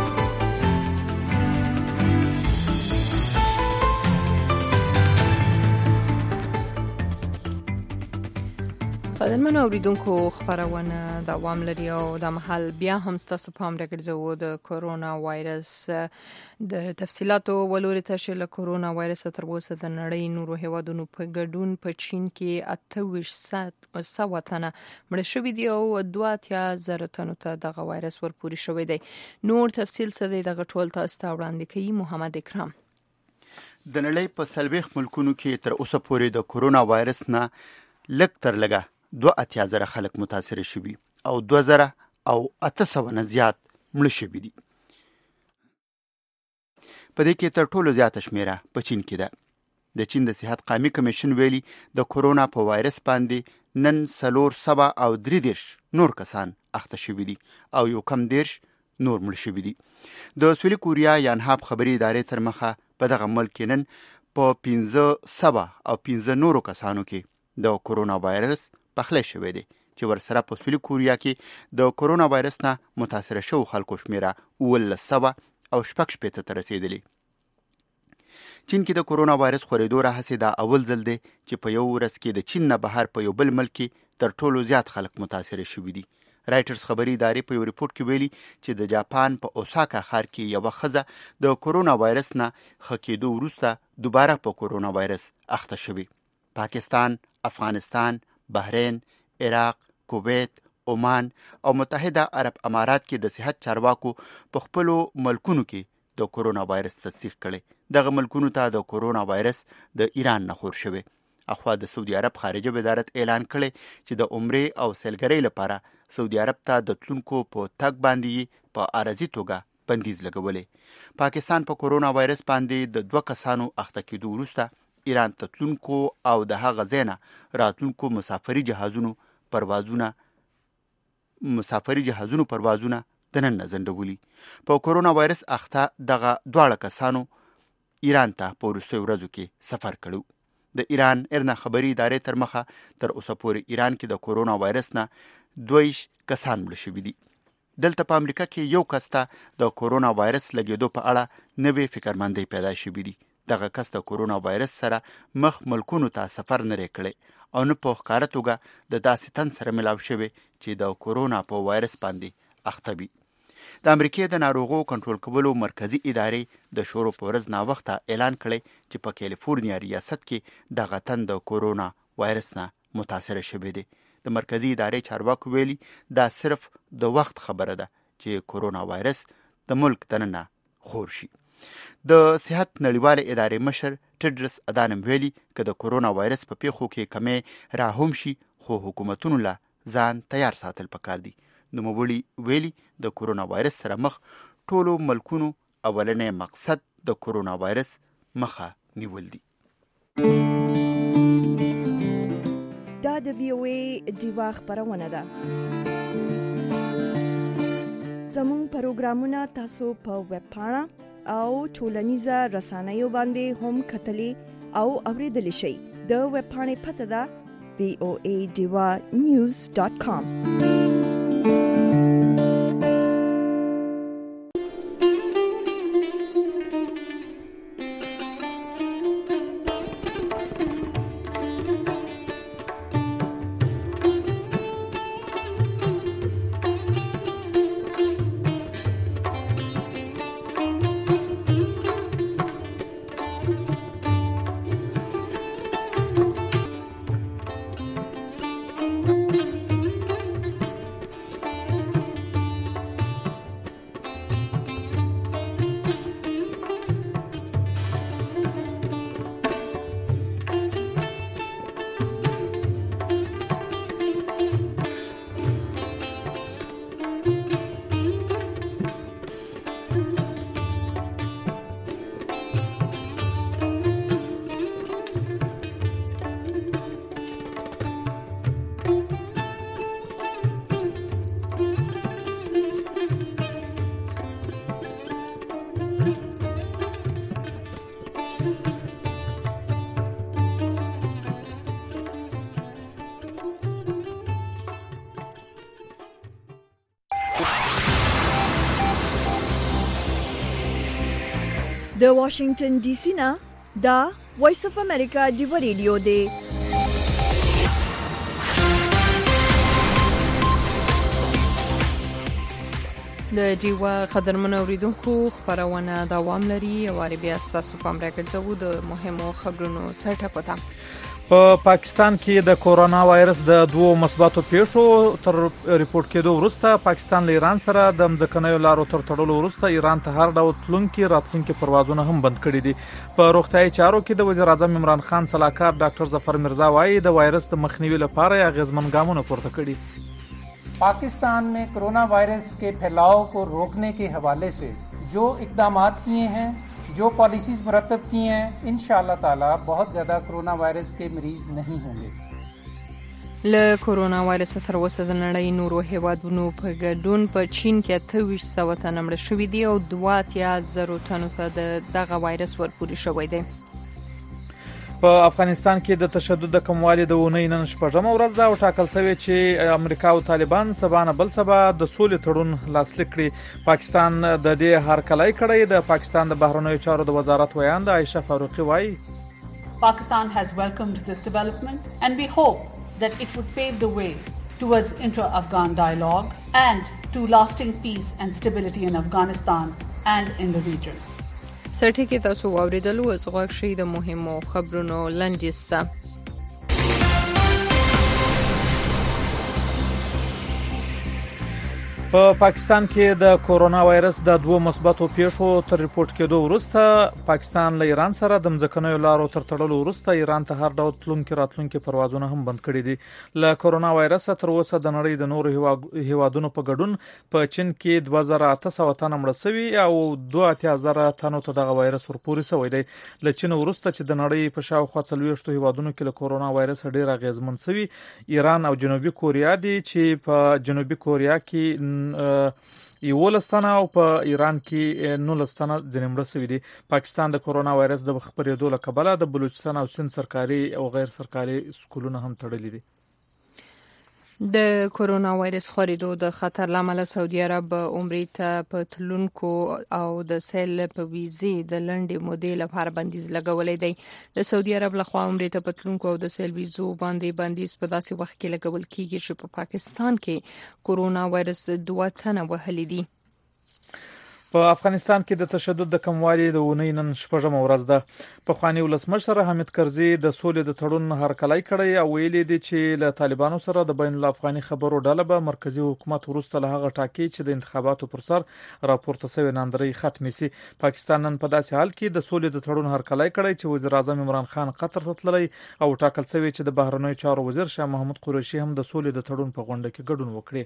S1: قدرمنو اوریدونکو، خبرونه دوام لري او د محل بیا هم ستاسو پام راګرځوو د کورونا وایرس د تفصیلاتو ولوري ته له کورونا وایرس تر اوسه د نړۍ نورو هیوادونو په ګډون په چین کې 2800 تنه مړه شوي دي او 2000 تنو ته دغه وایرس ورپورې شوی دی. نور تفصیل څه دی دغه ټول تاسو ته وړاندې کوي محمد اکرام.
S20: د نړۍ په 40 ملکونو کې تر اوسه پورې د کورونا وایرس نه لږ تر لږه 2000 خلک متاثر شوي او 2800 نه زیات مړه شوي دي. په دې کې تر ټولو زیاته شمیره په چین کې ده. د چین د صحت قومي کمیشن ویلي د کورونا په وایرس باندې نن 433 نور کسان اخته شوي دي او یو کم 10 نور مړه شوي دي. د سویلي کوریا یانهاب خبري ادارې تر مخه په دغه ملک کې نن په 15 نورو کسانو کې د کورونا وایرس پخلی شوی دی چې ورسره په سویلي کوریا کې د کورونا وایرس نه متاثر شو خلکو شمیره 1900 او 6 ته رسیدلی. چین کې د کورونا وایرس خورېدو راهیسې دا اول ځل دی چې په یو ورځ کې د چین نه بهر په یو بل ملک کې تر ټولو زیات خلک متاثر شوي دي. رایټرز خبري ادارې په یو ریپورت کې ویلي چې د جاپان په اوساکا ښار کې یوه ښځه د کورونا وایرس نه ښه کېدو وروسته دوباره په کورونا وایرس اخته شوي. پاکستان، افغانستان، بحرین، عراق، کویت، عمان او متحده عرب امارات کې د صحت چارواکو په خپلو ملکونو کې د کورونا وایرس تصدیق کړي. دغه ملکونو ته د کورونا وایرس د ایران نه خور شوی. اخوا د سعودي عرب خارجه وزارت اعلان کړي چې د عمرې او سیلګرۍ لپاره سعودي عرب ته د تلونکو په تګ باندې په عارضي توګه بندیز لګولې. پاکستان په کورونا وایرس باندې د 2 کسانو اخته کېدو وروسته ایران ته تلونکو او د هغه ځای نه راتلونکو مسافري جهازونو پروازونه دننه ځنډولي. په کورونا وایرس اخته دغه 2 کسانو ایران ته په وروستیو ورځو کې سفر کړو. د ایران ارنا خبري ادارې تر مخه تر اوسه پورې ایران کې د کورونا وایرس نه 2 کسان مړه شوي دي. دلته په امریکا کې یو کس ته د کورونا وایرس لګېدو په اړه نوې فکرمندۍ پیدا شوي دي. دغه کس د کورونا وایرس سره مخ ملکونو ته سفر نه کړي او نه په ښکاره توګه د داسې تن سره ملاو شوی چې د کورونا په وایرس باندې اخته وي. د امریکې د ناروغو کنټرول کولو مرکزی ادارې د شروع په ورځ ناوخته اعلان کړی چې په کالیفورنیا ریاست کې دغه تن د کورونا وایرس نه متاثر شوی دی. د مرکزی ادارې چارواکو ویلي دا صرف د وخت خبره ده چې کورونا وایرس د ملک دننه خور شي. د صحت نړیواله ادارې مشر ټیډرس ادانم ویلي که د کورونا وایرس په پیښو کې کمی راهم شي خو حکومتونو له ځان تیار ساتل پکار دي. نوموړي ویلي د کورونا وایرس سره مخ ټولو ملکونو اولنې مقصد د کورونا وایرس مخه نیول دي.
S10: دا د VOA ډیوا خبرونه ده. زموږ پروګرامونه تاسو په ویب پاڼه او ټولنیزه رسنیو باندې هم کتلی او اوریدلی شئ. د ویب پاڼې پته ده voadivanews.com. د واشنگټن ډي سي نه دا وایس اف امریکا دی ریډیو دی.
S1: د جیوا قدرمن اوریدونکو خبرونه دوام لري او بیا تاسو په امریکا ځو د مهمو خبرونو سرټه پتا.
S2: په پاکستان کې د کورونا وایرس د دوه مثبتو پیښو تر ریپورت کېدو وروسته پاکستان له ایران سره د مځکنیو لارو تر تړلو وروسته ایران ته هر ډول تلونکي راتلونکي پروازونه هم بند کړي دي. په روغتیايي چارو کې د وزیر اعظم عمران خان صلاحکار ډاکټر ظفر مرزا وايي د وایرس د مخنیوي لپاره اغیزمن ګامونه پورته کړي.
S3: पाकिस्तान में कोरोना वायरस के फैलाव को रोकने के हवाले से जो इक़दामात किए हैं, जो पॉलिसीज़ मुरतब की हैं, इंशाअल्लाह ताला बहुत ज़्यादा कोरोना वायरस के मरीज़ नहीं होंगे.
S1: له کورونا وایرس تر اوسه د نړۍ نورو هیوادونو په ګډون په چین کې 2800 تنه مړه شوي دي او 2.0 تنو ته دغه وایرس ورپورې شوی دی.
S2: په افغانستان کې د تشدد د کموالي د اونۍ نن شپږمه ورځ ده او ټاکل شوی چې امریکا او طالبان سبا نه بل سبا د سولې تړون لاسلیک کړي. پاکستان د دې هرکلی کړی. د پاکستان د بهرنیو چارو د وزارت ویاند عایشه فاروقي وایي
S13: Pakistan has welcomed this development and we hope that it would pave the way towards intra-Afghan dialogue and to lasting peace and stability in Afghanistan and in the region.
S1: سرټی کې تاسو واوریدلو او غوښ شي د مهمو خبرونو لنډیسته. په پاکستان کې د کورونا وایرس د دوه مثبتو پیښو تر ریپورت کېدو وروسته پاکستان له ایران سره د مځکنیو لارو تر تړلو وروسته ایران ته هر ډول تلونکي راتلونکي پروازونه هم بند کړي دي. له کورونا وایرس تر اوسه د نړۍ د نورو هیوادونو په ګډون په چین کې 2800 تنه مړه شوي او 2000 تنو ته دغه وایرس ورپورې شوی دی. له چین وروسته چې د نړۍ په شاوخوا 40 هیوادونو کې له کورونا وایرس ډیر اغیزمن شوی ایران او جنوبي کوریا دي چې په جنوبي کوریا کې 11 تنه او په ایران کې 19 تنه ځنمړه شوي دي. پاکستان د کورونا وایرس د خبرېدو له کبله د بلوچستان او سند سرکاري او غیر سرکاري سکولونه هم تړلي دي. د کورونا وایرس خورېدو د خطر لامل سعودي عرب عمرې ته په تلونکو او د سیل په ویزې د لنډې مودې لپاره بندیز لګولې دی. د سعودي عرب لخوا عمرې ته په تلونکو او د سیل ویزو باندې بندیز په داسې وخت کې لګول کیږي چې په پاکستان کې کورونا وایرس 2 تنه وهلي دي.
S2: په افغانستان کې د تشدد د کموالي د اونۍ نن شپږمه ورځ ده. په خواني ولسمشر حامد کرزي د سولې د تړون هرکلی کړی او ویلي دی چې له طالبانو سره د بین الافغاني خبرو ډله به مرکزی حکومت وروسته له هغه ټاکي چې د انتخاباتو پر سر راپورته شوی ناندري ختمي سي. پاکستان نن په داسې حال کې د سولې د تړون هرکلی کړی چې وزیر اعظم عمران خان قطر ته تللی او ټاکل شوی چې د بهرنیو چارو وزیر شاه محمود قریشي هم د سولې د تړون په غونډه کې ګډون وکړي.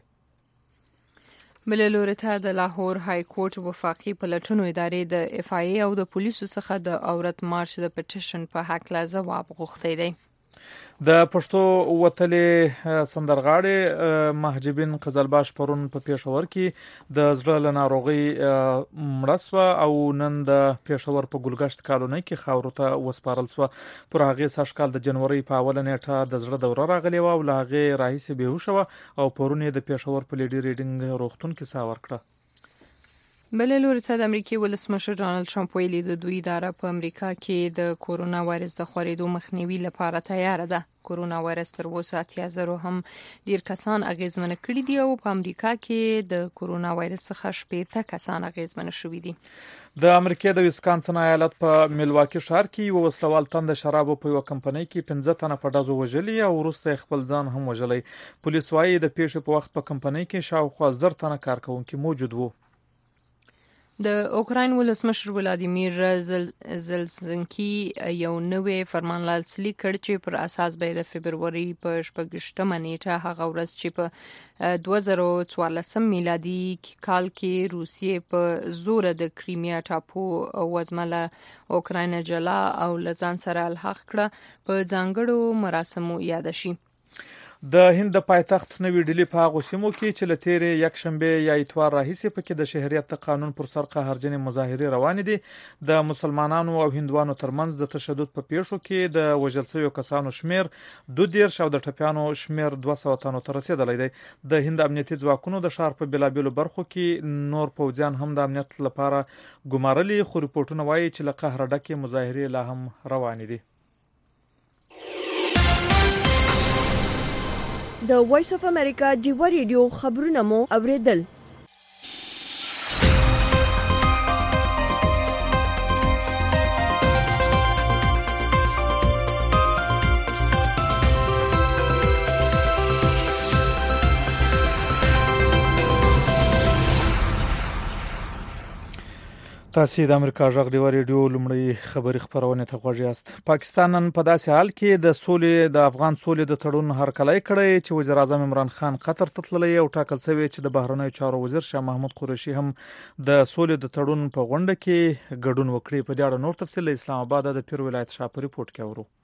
S1: بل لوري ته د لاهور های کورټ وفاقي پلټنو ادارې د اف آی ای او د پولیسو څخه د عورت مارچ د پټیشن په حق لا جواب غوښتي دی.
S2: د پښتو وتلې سندرغاړي محجبین قزلباش پرون په پېښور کې د زړه له ناروغي مړسوه او نن د پېښور په ګلګشت کالونی کې خاورو ته وسپارل شو. پر هغه ساشکال د جنوري په اوله نیټه د زړه دوره راغلی و او له هغه راهیسې بهوش و او پرون د پېښور په لیډي ریډینګ روغتون کې ساور کړه.
S1: بل لوري ته د امریکای ولسمشر ډانلډ ټرمپ ویلي د دوی اداره په امریکا کې د کورونا وایرس د خورېدو مخنیوي لپاره تیار ده. کورونا وایرس تر اوسه 80,000 هم ډیر کسان اغیزمن کړي دي او په امریکا کې د کورونا وایرس څخه 80 کسان اغیزمن شوي دي.
S2: د امریکا د ویسکانسن ایالت په ملواکی ښار کې یو وسلوال تند شرابو په یو کمپنۍ کې 15 تنه په ډزو وژلي او وروسته خپل ځان هم وژلی. پولیس وايي د پیښې په وخت په کمپنۍ کې شاوخوا 10 تنه کارکونکي موجود وو.
S1: د اوکراین ولسمشر ولادیمیر زلزنکی یو نوې فرمان لاسلیک کړ چې پر اساس به د فبرवरी په 28مه نیټه هغه ورځ چې په 2014 میلادي کال کې روسیې په زور د کریمیا ټاپو وزمله اوکراین جلا او لزان سره الحاق کړه په ځانګړو مراسمو یاد شي.
S2: د هند د پایتخت نوې ډیلی په هغو سیمو کې چې له تیرې یکشنبه یا اتوار راهیسې پکې د شهریت قانون پر سر قهرجنې مظاهرې روانې دي. د مسلمانانو او هندوانو ترمنځ د تشدد په پیښو کې د وژل شویو کسانو شمیر 22 او د ټپیانو شمیر 200 تنو ته رسیدلی دی. د هند امنیتي ځواکونو د ښار په بېلابېلو برخو کې نور پوځیان هم د امنیت لپاره ګمارلي، خو ریپورټونه وایي چې له قهره ډکې مظاهرې لا هم روانې دي.
S10: د وایس اف امریکا ډیوا ریډیو خبرونه مو اوریدل.
S2: تاسو د امریکا غږ ډیوا ریډیو لومړی خبری خبرونه ته غوږ یاست. پاکستان نن په داسې حال کې د سولې د افغان سولې د تړون هرکلی کړی چې وزیر اعظم عمران خان قطر ته تللی او ټاکل شوی چې د بهرنیو چارو وزیر شاه محمود قریشي هم د سولې د تړون په غونډه کې ګډون وکړي. په دې اړه نور تفصیل له اسلام آباد د پیر ولایت شاه په ریپورت کې اورو.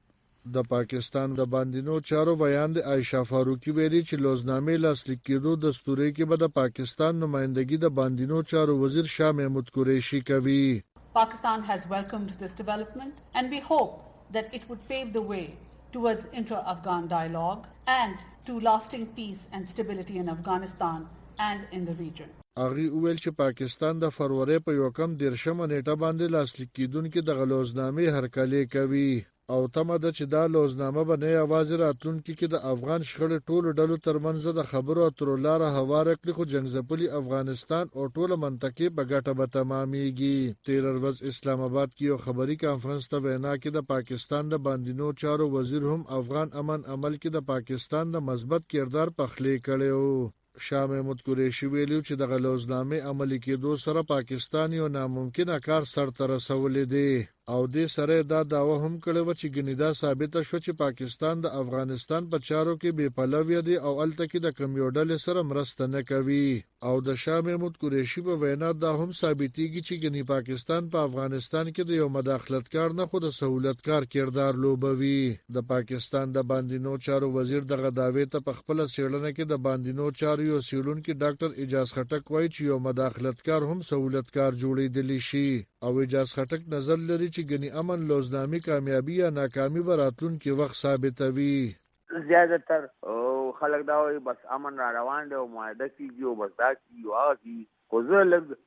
S21: د پاکستان د باندینو چارو بیان د عائشہ فاروقی ویلي چې لوزنامې لاسلیک کېدو دستوري کې به د پاکستان نمائندګي د باندینو چارو وزیر شاه محمود قریشي کوي.
S13: Pakistan has welcomed this development and we hope that it would pave the way towards intra-Afghan dialogue and to lasting peace and stability in Afghanistan and in the region.
S21: اغي ویل چې پاکستان د فروری په یو کم 13 نیټه باندې لاسلیک کېدونکو د غلوزنامې هرکلی کوي او تمه ده چې دا لوزنامه به نه یوازې راتلونکي کې د افغان شخړې ټولو ډلو ترمنځ د خبرو اترو لاره هواره کړي، خو جنګ افغانستان او ټوله منطقې په ګټه به تمامېږي. تیر ورځ اسلام آباد کې یو خبري کانفرنس ته وینا کې د پاکستان د باندینو چارو وزیر هم افغان امن عمل کې د پاکستان د مثبت کردار پخلی کړی. شاه محمود قریشي ویلو چې د غلوزنامې عملي کېدو سره پاکستان یو ناممکنه کار سرته رسولی دی او دې سره دا داوا هم کړې و چې ګنیدا ثابته شو چې پاکستان د افغانستان په چارو کې بې پلوی دی او الته کې د کمیوډل سره مرسته نه کوي. او د شاه محمود قریشي په وینا دا هم ثابتېږي چې ګنی پاکستان په افغانستان کې د یو مداخلتکار نه خو د سہولتکار کردار لوبوي. د پاکستان د باندینو چارو وزیر دغه داوی ته په خپل سیړنه کې د باندینو چارو یو سیړونکو ډاکټر اجاز خټک وایي چې یو مداخلتکار هم سہولتکار جوړېدلی شي او اجاز خټک نظر لري چې ګنی امن لوزنامې کامیابی یا ناکامی براتون کې وخت ثابتوي.
S22: زیاده تر خلک دا وایي بس امن را روان دی او معاهده کیږي او بس دا کیږي واږي خو زه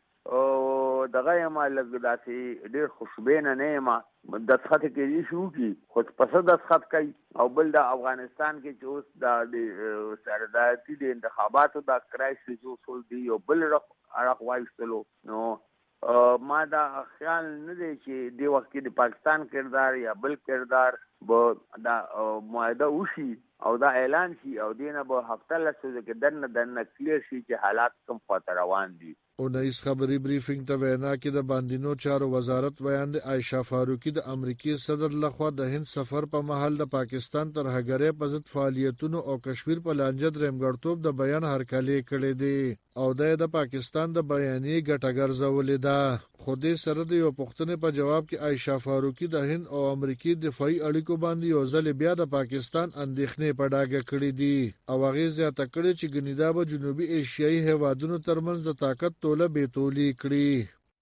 S22: لږ دغه یم لږ داسې ډېر خوشبینه نه یم دسخط کېدی شو کی خو پس دسخط کوي او بل د افغانستان کې چې اوس د سردارتي د انتخاباتو د کرایسس اصول دی او بل رخ وایستلو نو ما دا خیال نه دی چې دی وخت کې د پاکستان کردار یا بل کردار به دا معاهده وشي او دا اعلان شي او دینه به هفته لسو کې دنه کلیر شي چې حالات کوم خاطر روان دي.
S21: او نئیس خبری بریفینګ ته وینا کې د باندینو چارو وزارت بیان د عائشہ فاروقی د امریکای صدر لخوا د هند سفر په محل د پاکستان تر هغه په ضد فعالیتونو او کشمیر په لانجه درېمګړتوب د بیان هرکلی کړی دی او د پاکستان د بیانیه ګټګر زولې ده. خو دې سره د یو پښتنې په جواب کې عائشہ فاروقی د هند او امریکای دفاعي اړیکو باندې یو ځل بیا د پاکستان اندېښنې په ډاګه کړې دي او هغه زیاته کړې چې ګنیدا به جنوبي ایشیایي هیوادونو ترمنځ د طاقت توله بیتولي کړي.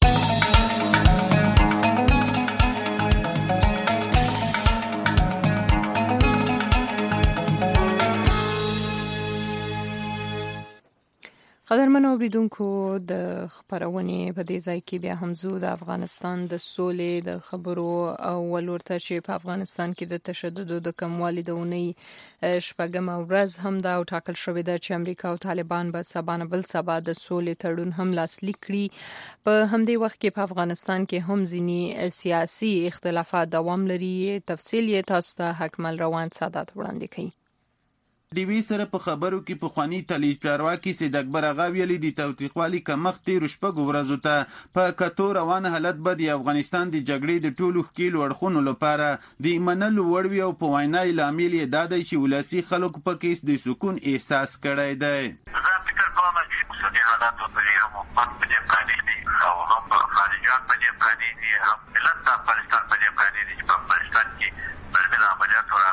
S1: قدرمنو اوریدونکو د خبرونې په دې ځای کې بیا هم زو د افغانستان د سولې د خبرو او ولورته چې په افغانستان کې د تشدد د کموالي د اونۍ شپږم ورځ هم دا ټاکل شوې ده چې امریکا او طالبان به سبا نه بل سبا د سولې تړون هم لاسلیک کړي. په همدې وخت کې په افغانستان کې هم ځینی سیاسي اختلافات دوام لري. تفصیل یې تاسو ته حکمل روان سادات وړاندې کوي.
S23: دیوی سره په خبرو کې پخوانی تلیج چارواکي سید اکبر اغا ویلي د توثیقوالي کمښت تیر شپږ ورځو ته په کتو روان حالت به د افغانستان د جګړې د ټولو ښکیلو اړخونو لپاره د منلو وړ وي او په وینا یې لامل یې دا دی چې ولسي خلکو پکې د سکون احساس کړی دی.
S24: زه فکر کوم چې اوسني حالات په دې هم په دې پرانیستي او هم خارجيان په دې پرانیستي هم ملت افغانستان په دې پرانیستي چې په افغانستان کې بلکې عملیات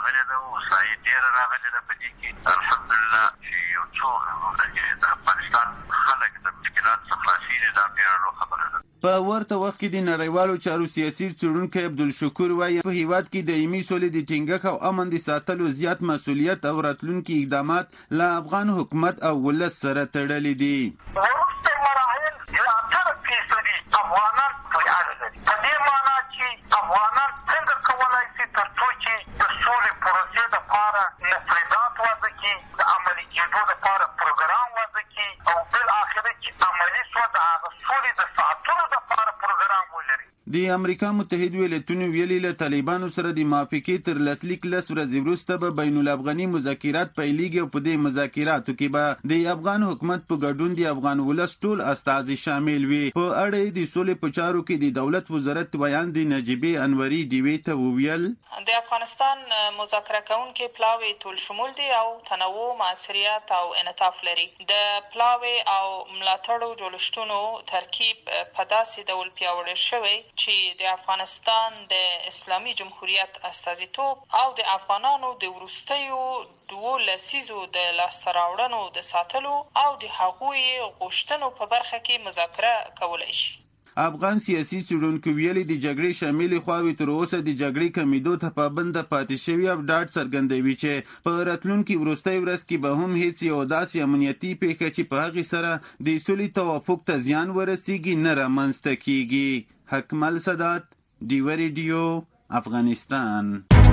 S24: راغلی ده او سایه ډېره راغلی ده په دې کې الحمدلله چې یو څو د افغانستان خلک د مشکلات څخه خلاصي دي دا ډېره لویه خبره ده.
S23: په ورته وخت کې د نړیوالو چارو سیاسي څېړونکی عبدالشکور وایي په هیواد کې دایمي سولې د ټینګښت او امن د ساتلو زیات مسؤلیت او راتلونکي اقدامات له افغان حکومت او ولس سره تړلي دي.
S24: وروسته مراحل د 80% افغانان پرې اړه لري. په دې معنا چې افغانان څنګه کولی شي تر څو چې د سولې پروسې دپاره نفرضات وضع کړي، د عملي کېدو دپاره پروګرام وضع کړي او بالاخره چې عملي شوه د هغه سولې د ساتلو دپاره پروګرام ولري.
S23: د امریکا متحده ایالتونو ویلي له طالبانو سره د موافقې تر لاسلیک 10 ورځې وروسته به بین الافغاني مذاکرات پیلېږي او په دې مذاکراتو کې به د افغان حکومت په ګډون د افغان ولس ټول استازي شامل وي. په اړه د سولې په چارو کې د دولت وزارت ویان د نجیبې انوري دیوی ته وویل
S6: د افغانستان مذاکره کوونکي پلاوي ټول شمول دي او تنوع، معاصریت او انعطاف لري. د پلاوي او ملاتړو جوړښتونو ترکیب په داسې ډول پیاوړی شوی چې د افغانستان د اسلامي جمهوریت استازیتوب او د افغانانو د وروستیو 2 لسیزو د لاسته راوړنو د ساتلو او د هغوی غوښتنو په برخه کې مذاکره کولی شي.
S23: افغان سیاسي څېړونکو ویلي د جګړې شاملې خواوې تر اوسه د جګړې کمیدو ته پابنده پاتې شوي او ډاډ څرګندوي چې په راتلونکي وروستۍ ورځ کې به هم هیڅ یو داسې امنیتي پیښه چې په هغې سره د سولې توافق ته زیان ورسیږي نه رامنځته کیږي. حکمل سادات، ډیوه ریډیو، افغانستان.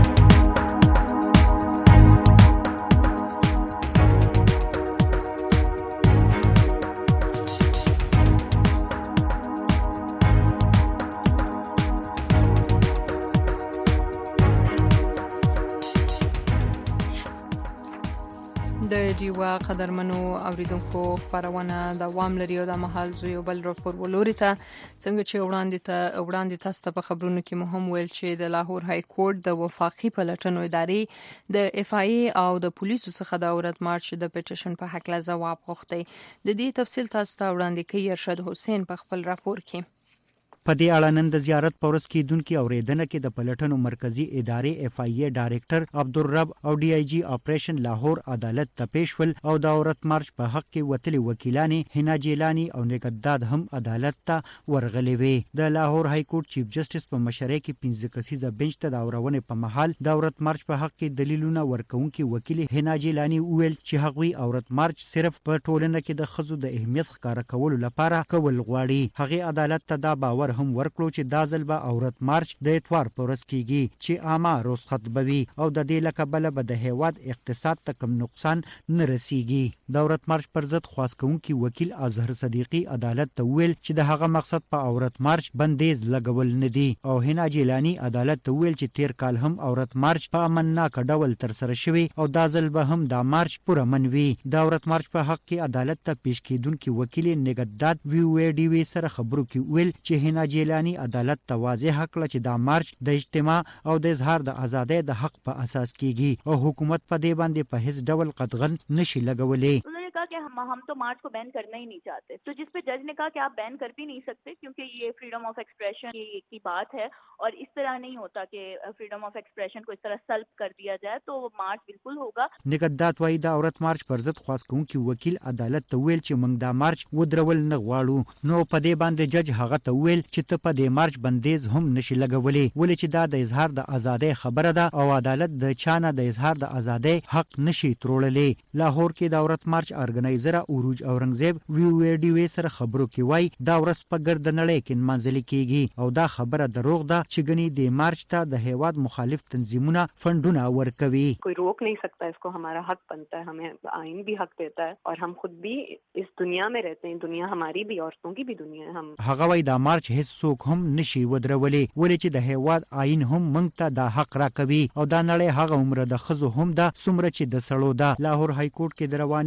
S1: د جیوا قدرمنو اوریدونکو خبرونه دوام لري او د مهال زو یو بل راپور ولوري ته څنګه چې وړاندې تاسو ته په خبرونو کې مهم ویل چې د لاهور های کورټ د وفاقي پلټنو ادارې د اف آی ای او د پولیسو څخه د اورد مارچ د پټیشن په حق له جواب غوښتي. د دې تفصیل تاسو ته وړاندې کوي ارشد حسین په خپل راپور کې.
S7: په دې اړه نن د زیارت پورس کېدونکو اوریدنه کې د پلټنو مرکزی ادارې اف آی ای ډایریکټر عبدالرب او ډي آی جی اپریشن لاهور عدالت ته پیش ول او د اورت مارچ په حق کې وتلي وکیلان حنا جیلانی او نګداد هم عدالت ته ورغلي وي. د لاهور های کورټ چیف جسټس په مشرۍ کې 15 کسیزه بنچ ته د اورونې په محل د اورت مارچ په حق کې دلیلونه ورکونکي وکیل حنا جیلانی ویل چې هغوی اورت مارچ صرف په ټولنه کې د خزو د اهمیت ښکارا کولو لپاره کول غواړي. هغه عدالت ته دا باور هم ورکړو چې دا ځل به اورت مارچ د اتوار پورس کیږي چې عامه رخصت بوي او د دې لکبله به د هیواد اقتصاد ته کم نقصان نه رسیږي. د اورت مارچ پر ضد خواست کوونکی وکیل اظهر صدیقی عدالت ته ویل چې د هغه مقصد په اورت مارچ بندیز لګول نه دي او حنا جیلانی عدالت ته ویل چې تیر کال هم اورت مارچ په امنناک ډول تر سره شوی او دا ځل به هم دا مارچ پوره منوي. د اورت مارچ په حق کې عدالت ته پیش کیدونکو وکیل نګداد وی وی ډي وی سره خبرو کې ویل چې حنا جیلانی عدالت ته واضح کړ چې دا مارچ د اجتماع او د اظهار د ازادۍ د حق په اساس کیږي او حکومت په دې باندې په هیڅ ډول قدغن نشي لګولې.
S8: कहा कि हम तो मार्च को बैन करना ही नहीं चाहते, तो जिस पे जज ने कहा कि आप बैन कर भी नहीं सकते क्योंकि ये फ्रीडम ऑफ एक्सप्रेशन की बात है और इस तरह नहीं होता कि फ्रीडम ऑफ एक्सप्रेशन को इस तरह सल्ब कर दिया जाए, तो मार्च बिल्कुल होगा.
S7: نګدات وایي د اورت مارچ پر ضد خواست کوونکی وکیل عدالت ته ویل چې موږ دا مارچ ودرول نه غواړو. نو په دې باندې جج هغه ته ویل چې ته په دې مارچ بندیز هم نشي لګولې ولې چې دا د اظهار د ازادۍ خبره ده او عدالت د چانه د اظهار د ازادۍ حق نشي تروللې. لاهور کې د اورت مارچ ارګنایزر اوروج اورنګزیب وی وی ډي وی سره خبرو کې وای دا ورځ په ګرد نړۍ کې منځلي کیږي او دا خبره دروغ ده چې غني د مارچ ته د هیواد مخالف تنظیمونه فندونه ورکوي.
S9: कोई रोक नहीं सकता इसको, हमारा हक बनता है, हमें आइन भी हक देता है और हम खुद भी इस दुनिया में रहते हैं, दुनिया हमारी भी औरतों की भी दुनिया है. हम
S7: هغه وای دا مارچ هیڅ څوک هم نشي ودرولې ولې چې د هیواد آئین هم موږ ته دا حق راکوي او دا نړۍ هغه عمر د خزو هم ده څومره چې د سړو ده. لاهور های کورټ کې د رواني میاشتې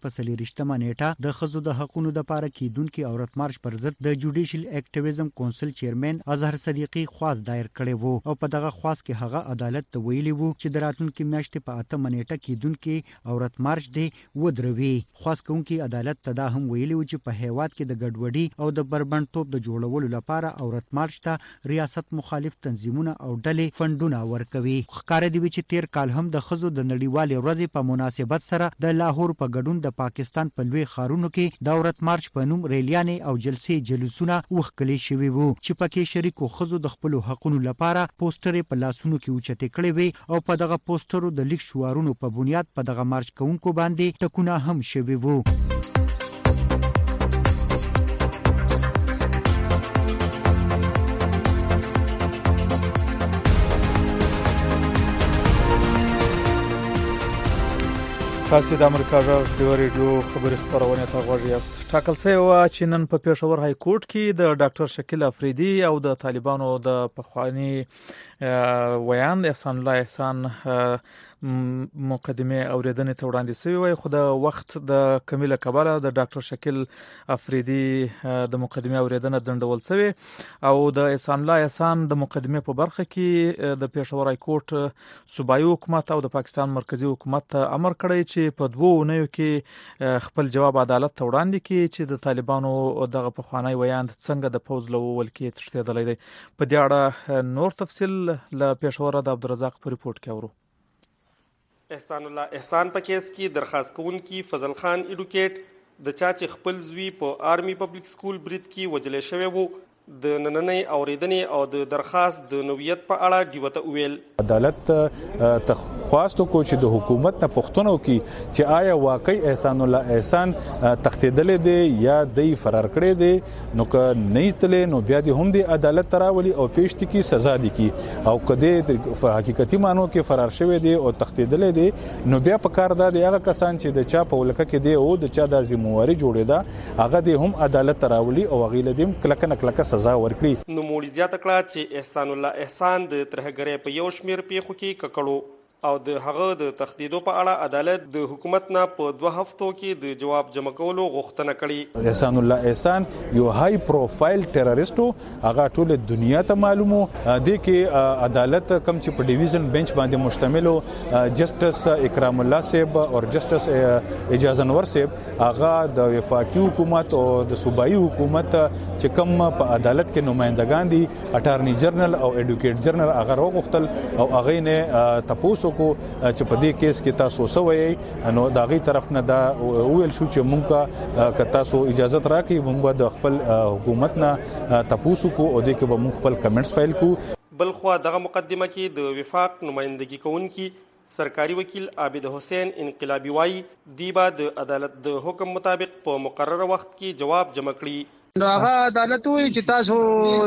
S7: په 23مه نیټه د ښځو د حقوقو لپاره کیدونکو عورت مارچ پر ضد د جوډیشل اکټیویزم کونسل چیرمن اظهر صدیقی خواست دایر کړی وو او په دغه خواست کې هغه عدالت ته ویلي وو چې د راتلونکي میاشتې په 8مه نیټه کیدونکو عورت مارچ دی ودروي. خواست کوونکي عدالت ته دا هم ویلي وو چې په هیواد کې د ګډوډي او د بربندتوب د جوړولو لپاره عورت مارچ ته ریاست مخالف تنظیمونه او ډلې فندونه ورکوي. ښکاره دی چې تیر کال هم د ښځو د نړیوالې ورځې په مناسبت سره د لاهور په ګډون د پاکستان په لوی ښارونو کې د عورت مارچ په نوم ریلیانې او جلسې جلوسونه وښکلي شوي وو چې پکې شریکو ښځو د خپلو حقونو لپاره پوسټرې په لاسونو کې اوچتې کړې وې او په دغه پوسټرو د لیک شعارونو په بنیاد په دغه مارچ کوونکو باندې ټکونه هم شوي وو.
S2: تاسو د امریکا غږ د ریډیو خبري خبرونه ته غوږ یاست. ټاکل شوی و چې نن په پېښور های کورټ کې د ډاکټر شکیل افریدي او د طالبانو د پخوانی ویان احسان الله احسان مقدمه اوریدنې ته وړاندې شوی وي، خو د وخت د کمیله کباله د ډاکټر شکیل افریدي د مقدمه اوریدنه ځنډول شوی او د احسان الله احسان د مقدمه په برخه کې د پېښور های کورټ صوبایي حکومت او د پاکستان مرکزی حکومت امر کړی چې په 2 اونیو کې خپل جواب عدالت ته وړاندې کړي چې د طالبانو دغه پخوانی ویان څنګه د پوز لول کې تشدیدلې دی. په دې اړه نور تفصیل له پېښور د عبدالرزاق په ریپورت کې اورو.
S11: احسان الله احسان په کیس کې درخواست کوونکی فضل خان ایډوکیټ د چا چې خپل زوی په آرمی پبلک سکول برید کې وجلې شوی وو د نننۍ اوریدنې او د درخواست د نوعیت په اړه دیوته ویل.
S12: عدالت تخواست کو چې د حکومت نه پښتنو کې چې آیا واقعي احسان الله احسان تختیدلې دی یا دی فرار کړی دی نو که نه تلې نو بیا دې هم د عدالت تراولي او پېشتي کې سزا دي کی او کده حقیقتي مانو کې فرار شوی دی او تختیدلې دی نو بیا په کار دا دی هغه کسان چې د چا په ولکه کې دی او د چا د ذمہواری جوړېدا هغه دې هم عدالت تراولي او غیله دې کلک سزا ورکړي.
S11: نو مولوی زیاته کړه چې احسان الله احسان د ترهګرۍ په یو شمیر پیښو کې ککړو او د هغه د تخدیدو په اړه عدالت د حکومت نه په 2 هفتو کې د جواب جمع کولو غوښتنه کړې.
S12: احسان الله احسان یو های پروفایل ټیرریسټو هغه ټول دنیا ته معلومو دی کې عدالت کم چې په ډیویژن بنچ باندې مشتمل جسټس اکرام الله صاحب او جسټس اجازه انور صاحب هغه د وفاقي حکومت او د صوبایي حکومت چې کم په عدالت کې نمائندگان دي اټارنی جنرال او ایډوکیټ جنرال هغه وغوښتل او هغه نه تاسو کو چې په دې کیس کې تاسو سوې نو دا غي طرف نه دا ویل شو چې مونږه که تاسو اجازه راکړي مونږ د خپل حکومت نه تاسو کو او دې کې به مونږ خپل کمنټس فایل کو.
S11: بلخو دغه مقدمه کې د وفاق نمائندګي کوونکی سرکاري وکیل عابد حسین انقلابی وای دی با د عدالت د حکم مطابق په مقرره وخت کې جواب جمع کړي.
S14: نو هغه عدالت وی چې تاسو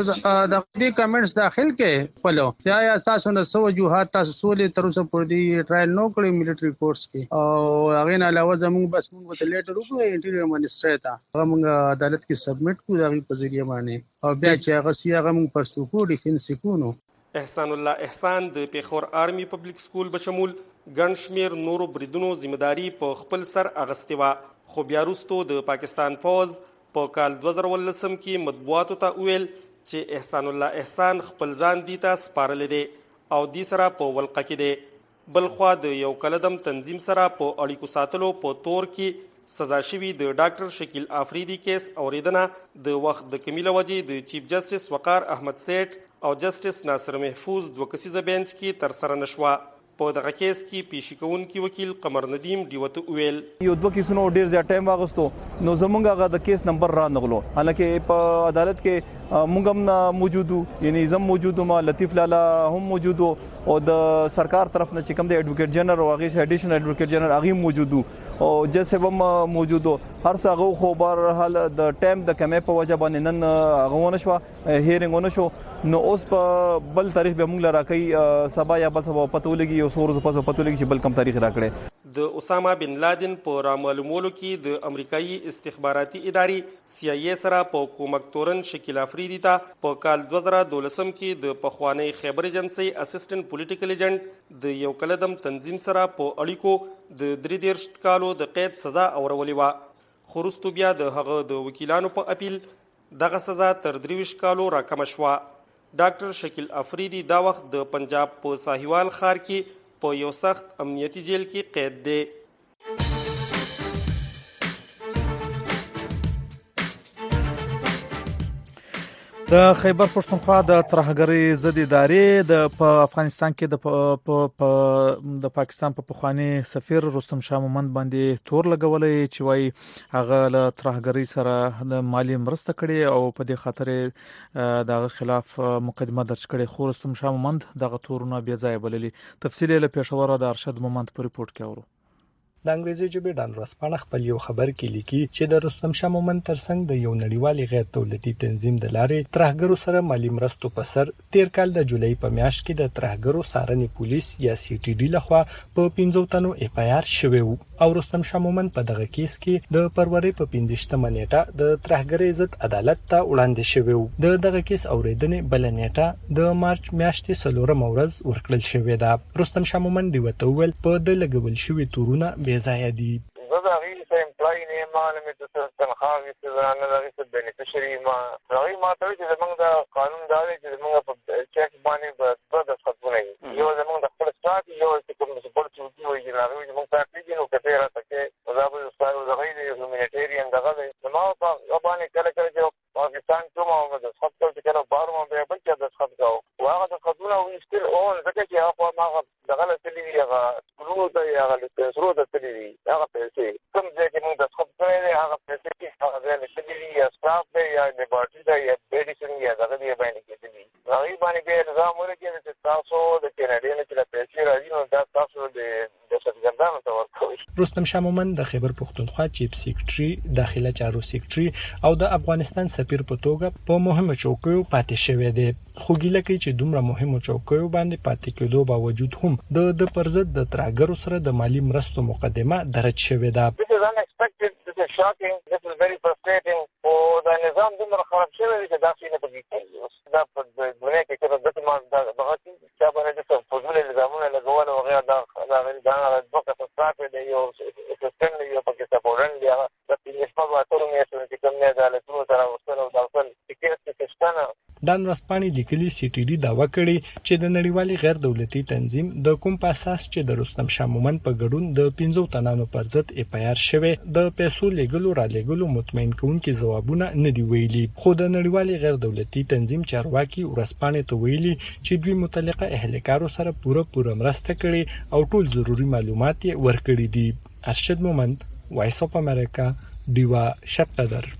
S14: د دې کمنټس داخل کې خپلو یا تاسو نه سو وجوهات تاسو سولې تر اوسه پر دې ټرایل نو کړی ملټری کورس کې او هغه نه علاوه زموږ بس موږ ته لیټر وکړو انټیریور منسټر ته هغه موږ عدالت کې سبمټ کړو دغه په ذریعہ باندې او بیا چې هغه سیغه موږ پرسو کو ډیفنس کو.
S11: احسان الله احسان د پیښور آرمی پبلک سکول بشمول ګڼ شمیر نورو بریدونو ذمہداري په خپل سر اغستې وه، خو بیا وروسته د پاکستان پوز په کال 2019 کې مطبوعاتو ته ویل چې احسان الله احسان خپل ځان دي ته سپارلې دي او دې سره په ولقه کې دي. بلخوا د یو کلدم تنظیم سره په اړیکو ساتلو په تور کې سزا شوی د ډاکټر شکیل افریدي کیس اوریدنه د وخت د کمیله وجې د چیف جسټس وقار احمد سیټ او جسټس ناصر محفوظ 2 کسیزه بینچ کې تر سره نشوه. په دغه کیس کې پیشي کوونکی وکیل قمر ندیم دیوته ویل
S16: یو 2 کیسونو ډیر زیات ټایم واغستو نو زمونږ هغه د کیس نمبر را نغلو، حالانکه په عدالت کې مونږ هم موجودو یعنی زم موجودو ما لطیف لالا هم موجودو او د سرکار طرف نه چې کوم د ایډوکیټ جنرال او هغه ایډیشنل ایډوکیټ جنرال هغه موجودو او جسه هم موجودو. هر څه خو بهر حال د ټایم د کمې په وجه باندې نن هغه ونه شو هیرینګ ونه شو نو اوس په بل تاریخ به موږ لراکې سبا یا بل سبا پته ولګي او سورز په پته ولګي چې بل کم تاریخ راکړي.
S11: د اسامه بن لادن په رامعلومولو کې د امریکایي استخباراتي ادارې CIA سره په کومک تورن شکیل افریدي ته په کال 2012 کې د پخوانی خیبر ایجنسي اسسټنټ پولیټیکل ایجنټ د یو کلدم تنظیم سره په اړیکو د 33 کالو د قید سزا اورولې و، خو وروستو بیا د هغه د وکیلانو په اپیل دغه سزا تر 23 کالو راکمه شوه. ډاکټر شکیل افریدي دا وخت د پنجاب په ساهیوال ښار کې په یو سخت امنیتي جیل کې قید دی.
S2: د خیبر پښتونخوا د ترهګرۍ ضد ادارې په افغانستان کې د پاکستان په پخوانی سفیر رستم شاه مومند باندې تور لګولې چې وايي هغه له ترهګرۍ سره د مالی مرسته کړې او په دې خاطر دغه خلاف مقدمه درج کړې، خو رستم شاه مومند دغه تورونه بې ځایه بللي. تفصیل له پېښور د ارشد مومند په ریپورت کې اورو.
S15: د انګریزي ژبې ډان ورځپاڼه خپل یو خبر کې لیکي چې د رستم شاه مومند ترڅنګ د یو نړیوال غیر دولتي تنظیم د لارې ترهګرو سره مالی مرستو په سر تیر کال د جولای په میاشت کې د ترهګرو څارنې پولیس یا CTD لخوا په 15 تنو FIR شوی وو او رستم شاه مومند په دغه کیس کې د فروری په 15مه نیټه د ترهګرۍ ضد عدالت ته وړاندې شوی وو. دغه کیس اوریدنې بل نیټه د مارچ میاشتې 4 ورځ ورکړل شوې ده. رستم شاه مومند وته ویل په د لګول شوی تورونه بې ځایه دي.
S17: زه غوښتل چې امپلای نه معلومه د تنخواهي څخه نه لري چې بینیفیشري ما ته چې موږ د قانون دا دی چې موږ په چیک باندې د خپلونه یو زموږ د خپل سټاف یو چې کوم سپورټ چې وي چې موږ تاسو کې نو کته راځي چې دا به ستاسو د غیر هیومانیټیرین دغه نو په باندې کله چې پاکستان کوم او د خپل چې کله بارمو به بل چې د خپل او هغه د خپلونه وي ستل اون ځکه چې هغه ما دغه تلوي هغه ټول ته هغه د سرو د تلوي هغه پیسې کوم ځای کې موږ د خپل هغه پیسې کې هغه د تلوي یا سټاف دی یا د بارټي دی یا میډیسن یا دغه دی باندې کې دي هغه باندې به نظام ورکړي چې تاسو د کینیډین چې پیسې راځي نو دا تاسو د څرګندانو ته ورکوي.
S15: رستم شاه مومند د خیبر پښتونخوا چیف سیکریټري داخله چارو سیکریټري او د افغانستان سفیر په توګه په مهمه چوکیو پاتې شوی دی، خو ګیله کوي چې دومره مهمه چوکیو باندې پاتې کېدو باوجود هم د پرزد د ترهګرو سره د مالی مرستو مقدمه درج شوې ده.
S17: Shocking. This is very frustrating. او دا نظام دومره خراب شوی دی چې دا څه نه پکې دا په دنیا کې چې د دغه دغه چې باندې د فوزول نظامونه لګول او غیر دا غیر دا د وخت څخه دی یو سیستم دی په کې سپورن دی د نسبت واترو مې چې کوم نه عدالتونو سره وصل او د خپل ټیکټ سیستم
S15: ډان ورځپاڼې لیکلي CTD دعوا کړې چې د نړیوالي غیر دولتي تنظیم د کوم په اساس چې د رستم شاه مومند په ګډون د 15 تنانو پر ضد FIR شوی د پیسو لګلو را لګلو مطمئن کوونکي ځوابونه نه دی ویلي، خو د نړیوالي غیر دولتي تنظیم چارواکي ورځپاڼې ته ویلي چې دوی متعلقه اهلکارو سره پوره مرسته کړي او ټول ضروري معلومات یې ورکړي دي. ارشد مومند، وایس اف امریکا، دیوا شپدر.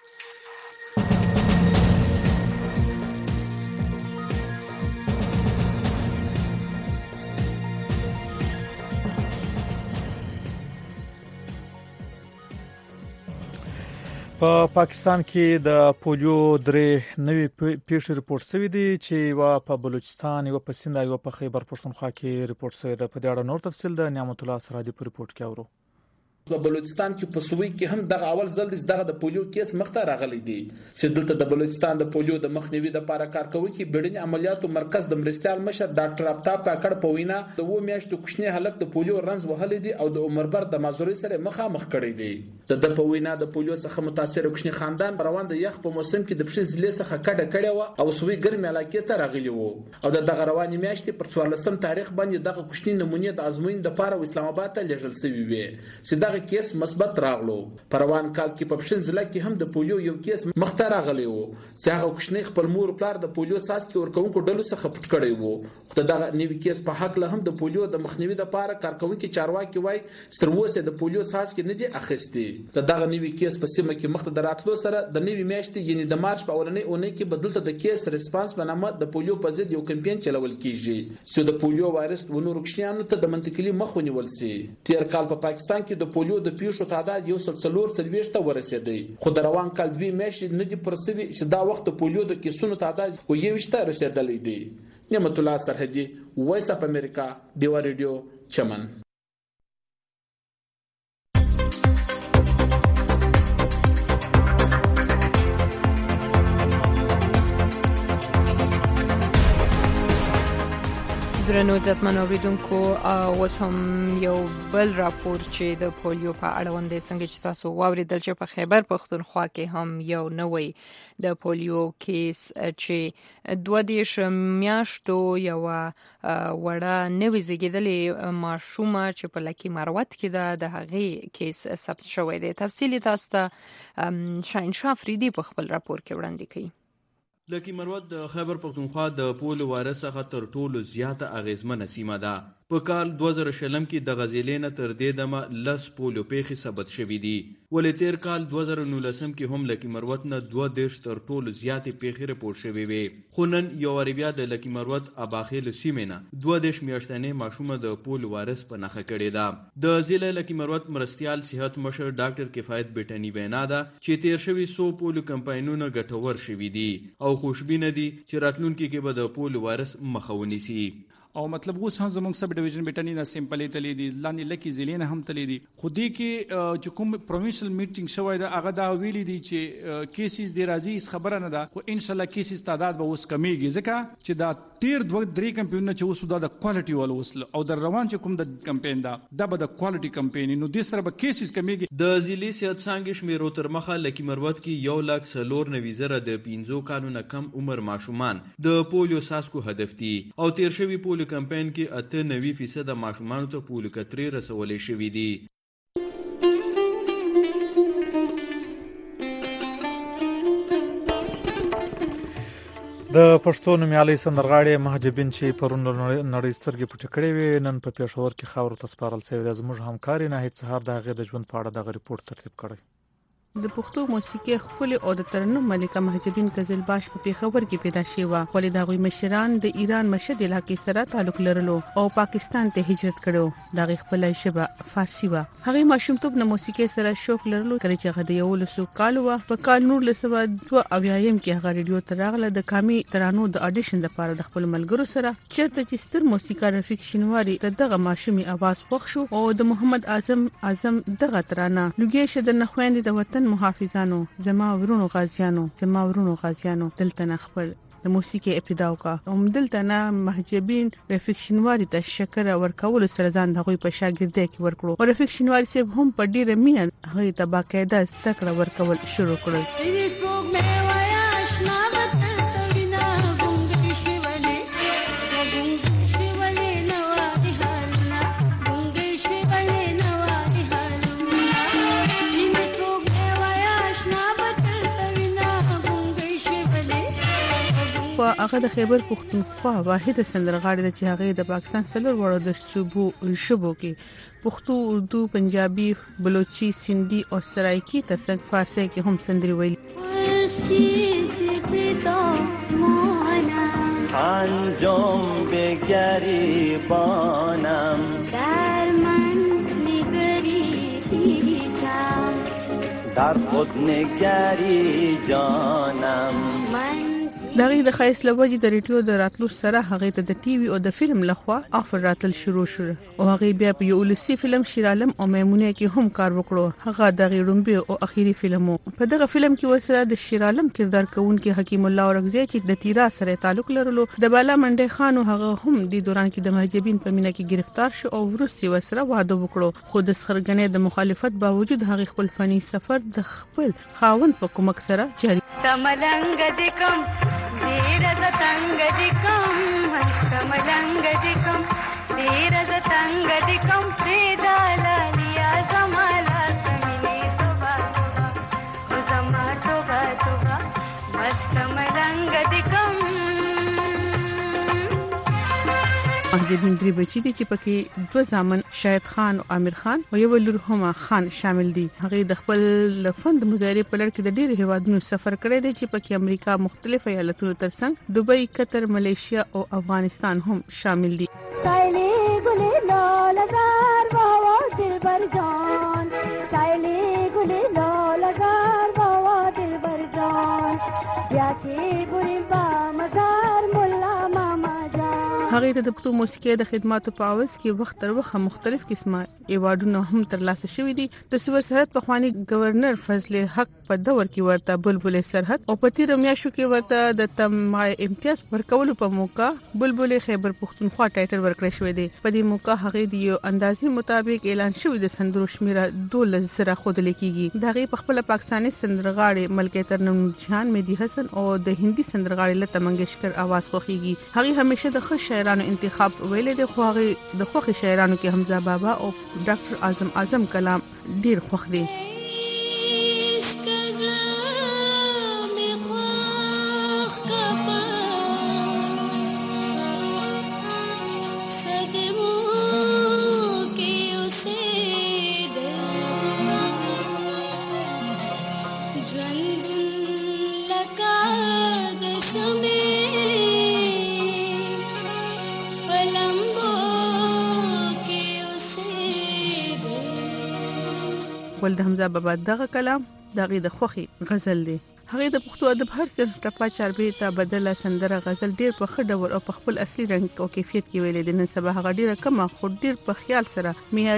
S2: په پاکستان کې د پولیو درې نوې پیښې رپورټ شوې دي چې یو په بلوچستان، یو په سند، یو په خیبر پښتونخوا کې رپورټ شوی ده. په دې اړه نور تفصیل د نعمت الله سرادي په رپورټ کې اورو.
S18: په بلوچستان کې په سوي کې هم دغه اول ځل دغه د پولیو کیس مخته راغلی دی چې دلته د بلوچستان د پولیو د مخنیوي لپاره کارکوونکي بیړني عملیاتو مرکز د مرستيال مشر ډاکټر افتاب کاکړ په وینا د و میاشتو کوچنی هلک د پولیو رنز وهلې دي او د عمربر د مازوري سره مخامخ کړی دی. د په وینا د پولیو څخه متاثر کوچنی خاندان روان د یخ په موسم کې د پښې زلې څخه کډه کړې و او سوي ګرمي علاقې ته راغلی وو او د دغه رواني میاشتې پر 14 تاریخ باندې دغه کوچنی نمونه د ازموین د لپاره اسلام آباد ته لېږل شوی وي چې دغه کیس مثبت راغلو. پروان کال کې په پښین ضلع کې هم د پولیو یو کیس مخته راغلی وو چې هغه کوچنی خپل مور پلار د پولیو ساس کې ورکوونکو ډلو څخه پټ کړی وو. خو دغه نیوي کیس په حق له هم د پولیو د مخنیوي لپاره کارکوونکي چارواکي وای ستروسه د پولیو ساس کې نه دي اخیستي. دغه نیوي کیس په سیمه کې مخته دراتلو سره د نیوي میاشتې یعنی د مارچ په اولنۍ اونۍ کې بدلته د کیس ریسپانس په نامه د پولیو په ضد یو کمپاین چلول کیږي چې د پولیو وایرس و نور کوچنیانو ته د منطقي مخ ونیول شي. تیر کال په پاکستان کې د پولیو د پیښو تعداد 140 ته ورسېدی، خو د روان کال 2 میاشتې نه دي پرسوي چې دا وخت پولیو د کیسونو تعداد 21 ته رسیدلی دی. نعمت الله سرحدي، وایس اف امریکا، دیوا ریډیو، چمن.
S1: درنو عزتمن اوریدونکو اوس هم یو بل راپور چې د پولیو په اړه وندې څنګه چې تاسو واوریدل چې په خیبر پختونخوا کې هم یو نوې د پولیو کیس چې 2 میاشتو یو وړه نوې زیږیدلې ماشومه چې په لکی مروت کې د هغې کیس ثبت شوی دی. تفصیلی تاسو ته شاهنشاه فریدي په خپل راپور کې وړاندې کړي.
S4: لکی مروت د خیبر پختونخوا د پولیو وایرس څخه تر ټولو زیاته اغیزمنه سیمه ده. په کال 2020 کې د غزیلې نه تر دې دمه 10 پولیو پیښې ثبت شوې دي. ولې تیر کال 2019 کې هم لکی مروت نه 2 تر ټولو زیاتې پیښې رپورټ شوې وې. خو نن یو بیا د لکی مروت اباخیل سیمه نه 2 میاشتنې ماشومه د پولیو وایرس په نښه کړې ده. د ضلع لکی مروت مرستيال صحت مشر ډاکټر کفایت بیٹنی وینا ده چې تیر شوی 100 پولیو کمپاینونه ګټور شوي دي او خوشبینه دي چې راتلونکي کې به د پولیو وایرس مخه ونیسي.
S5: او مطلب اوس هم زموږ سب ډیویژن بیٹنی نه سیمپلې تلې دي لاندې لکی ضلع نه هم تلې دي. خو دې کې چې کوم پروینشل میټینګ شوی دا هغه دا ویلي دي چې کیسز دی راځي خبره نه ده خو ان شاء الله کیسز تعداد به اوس کمیږي ځکه چې دا تیر 2-3 کمپاینونه چې اوس د کوالټي ول وصل او د روان چې کوم د کمپاین دا به د کوالټي کمپاین نو د سره به کیسز کمیږي.
S4: د ضلع صحت څنګه شمیرو تر مخه لکی مروت کې 1,04,000 د 15 کالونو کم عمر ماشومان د پولیو ساسکو هدف دي او تیر شوی پولیو کمپاین کې 98% ماشومانو ته پولیو کترې رسولې شوې دي.
S2: د پښتو نومیالي سندرغاړي محجبین چې پرون نړۍ سترګې پټې کړې وې نن په پېښور کې خاورو ته سپارل شوی دی. زموږ همکاري ناهید سهار د هغې د ژوند په اړه دغه ریپورت ترتیب کړی.
S19: د پښتو موسیقي خپل او د ترنم ملکه محجبین قزلباش په پیښور کې پیدا شوی و. ولې د غوي مشران د ایران مشهد علاقې سره تعلق لرلو او پاکستان ته هجرت کړو. د خپل شبه فارسی و. هغه ماشومتوب نه موسیقي سره شوق لرلو کله چې هغه د یو لسو کال و. په کال 1992 کې هغه ریډیو ته راغله د کامي ترانو د اډیشن لپاره د خپل ملګرو سره چیرته چې ستر موسیقار رفیق شینواری دغه ماشومي आवाज پخ شو او د محمد اعظم دغه ترانه لږه شد نه خويندې د وطن محافظانو زما ورونو غازیانو دلته نه خپل د موسیقي ابتدا وکړه. دلته نه محجبین رفیق شینواری ته شکر ورکول سره ځان دغه په شاګردۍ کې ورکړو او رفیق شینواری صاحب هم په ډیره مینه هغه ته باقاعده ستکړه ورکول شروع کړل. هغه د خیبر پختونخوا واحد سندرغاړي د چې هغه د پاکستان سلور وړو د صوبو شبو کې پښتو اردو پنجابي بلوچي سندي او سرایکی ترڅنګ فارسی کې هم سندري ویلي.
S20: انجام بگری بانم در من نگری پیچم در خود نگری جانم
S19: دغه د خیس لوجي د ریډیو د راتلو سره هغه ته د ټي وي او د فلم لخوا افر راتل شروع شو او هغه بیا په یو لسی فلم شیرالم او میمونه کې هم کار وکړو. هغه د غیرمبي او اخیری فلمو په دغه فلم کې وسره د شیرالم کردار کوونکی حکیم الله اورغزی چې د تیرا سره تعلق لرلو د بالا منډي خان هغه هم د دوران کې د محجبین په مینه کې گرفتار شو او ورسي وسره واده وکړو. خو د سخرګنې د مخالفت باوجود هغه خپل فني سفر د خپل خاون په کومک سره جاری
S25: تملنګ د کم دیر زتنګ د کم هست ملنګ د کم دیر زتنګ د کم پیدا لالیا زمالا سمینه توبا توبا زما توبا توبا مست ملنګ د کم.
S19: محجبین درې بچی دي چې پکې 2 زامن شاهد خان او عامر خان او یو لور هما خان شامل دي. هغه د خپل فند مداري په لړ کې د ډېر هیوادونو سفر کړی دی چې پکې امریکا مختلف ایالتونو ترڅنګ دوبۍ قطر ملیشیا او افغانستان هم شامل دي.
S25: سایلی ګلې لالګار بابا دلبر جان سایلی ګلې لالګار بابا دلبر جان یا چې ګورې با مزار مولا ماما جان.
S19: هغه هغه د پښتو موسیقي د خدماتو په عوض کې وخت تر وخت مختلف قسمه ایوارډونه هم ترلاسه شوي دي. د صوبې سرحد پخوانی گورنر فضل حق په دور کې ورته بلبل سرحد او په تیر میاشتو کې ورته د تمغه امتیاز ورکول په موقع بلبل خیبر پختونخوا ټایټل ورکړی شوی دی. په دې موقع هغه د یو اندازې مطابق اعلان شوی د سندرو شمیره 12 سره خودل کیږي. دغه په خپل پاکستاني سندرغاړي ملکه ترنم جهان مهدی حسن او د هندي سندرغاړي لتا منګیشکر आवाज خوخیږي. هغه همیشه د ښه شاعرانو انتخاب ویلې د خوغه د خوخي شاعرانو کې حمزه بابا او ډاکټر اعظم کلام ډیر خوښ دي. ول د حمزه بابا دغه کلام دغه د خوخي غزل دی. هغه د پښتو ادب هر څه ټپا چاربې ته بدله سندره غزل ډیر په خډور او په خپل اصلي رنګ او کیفیت کې ویلې دي. نن سبا هغه ډیره کمه خو ډیر په خیال سره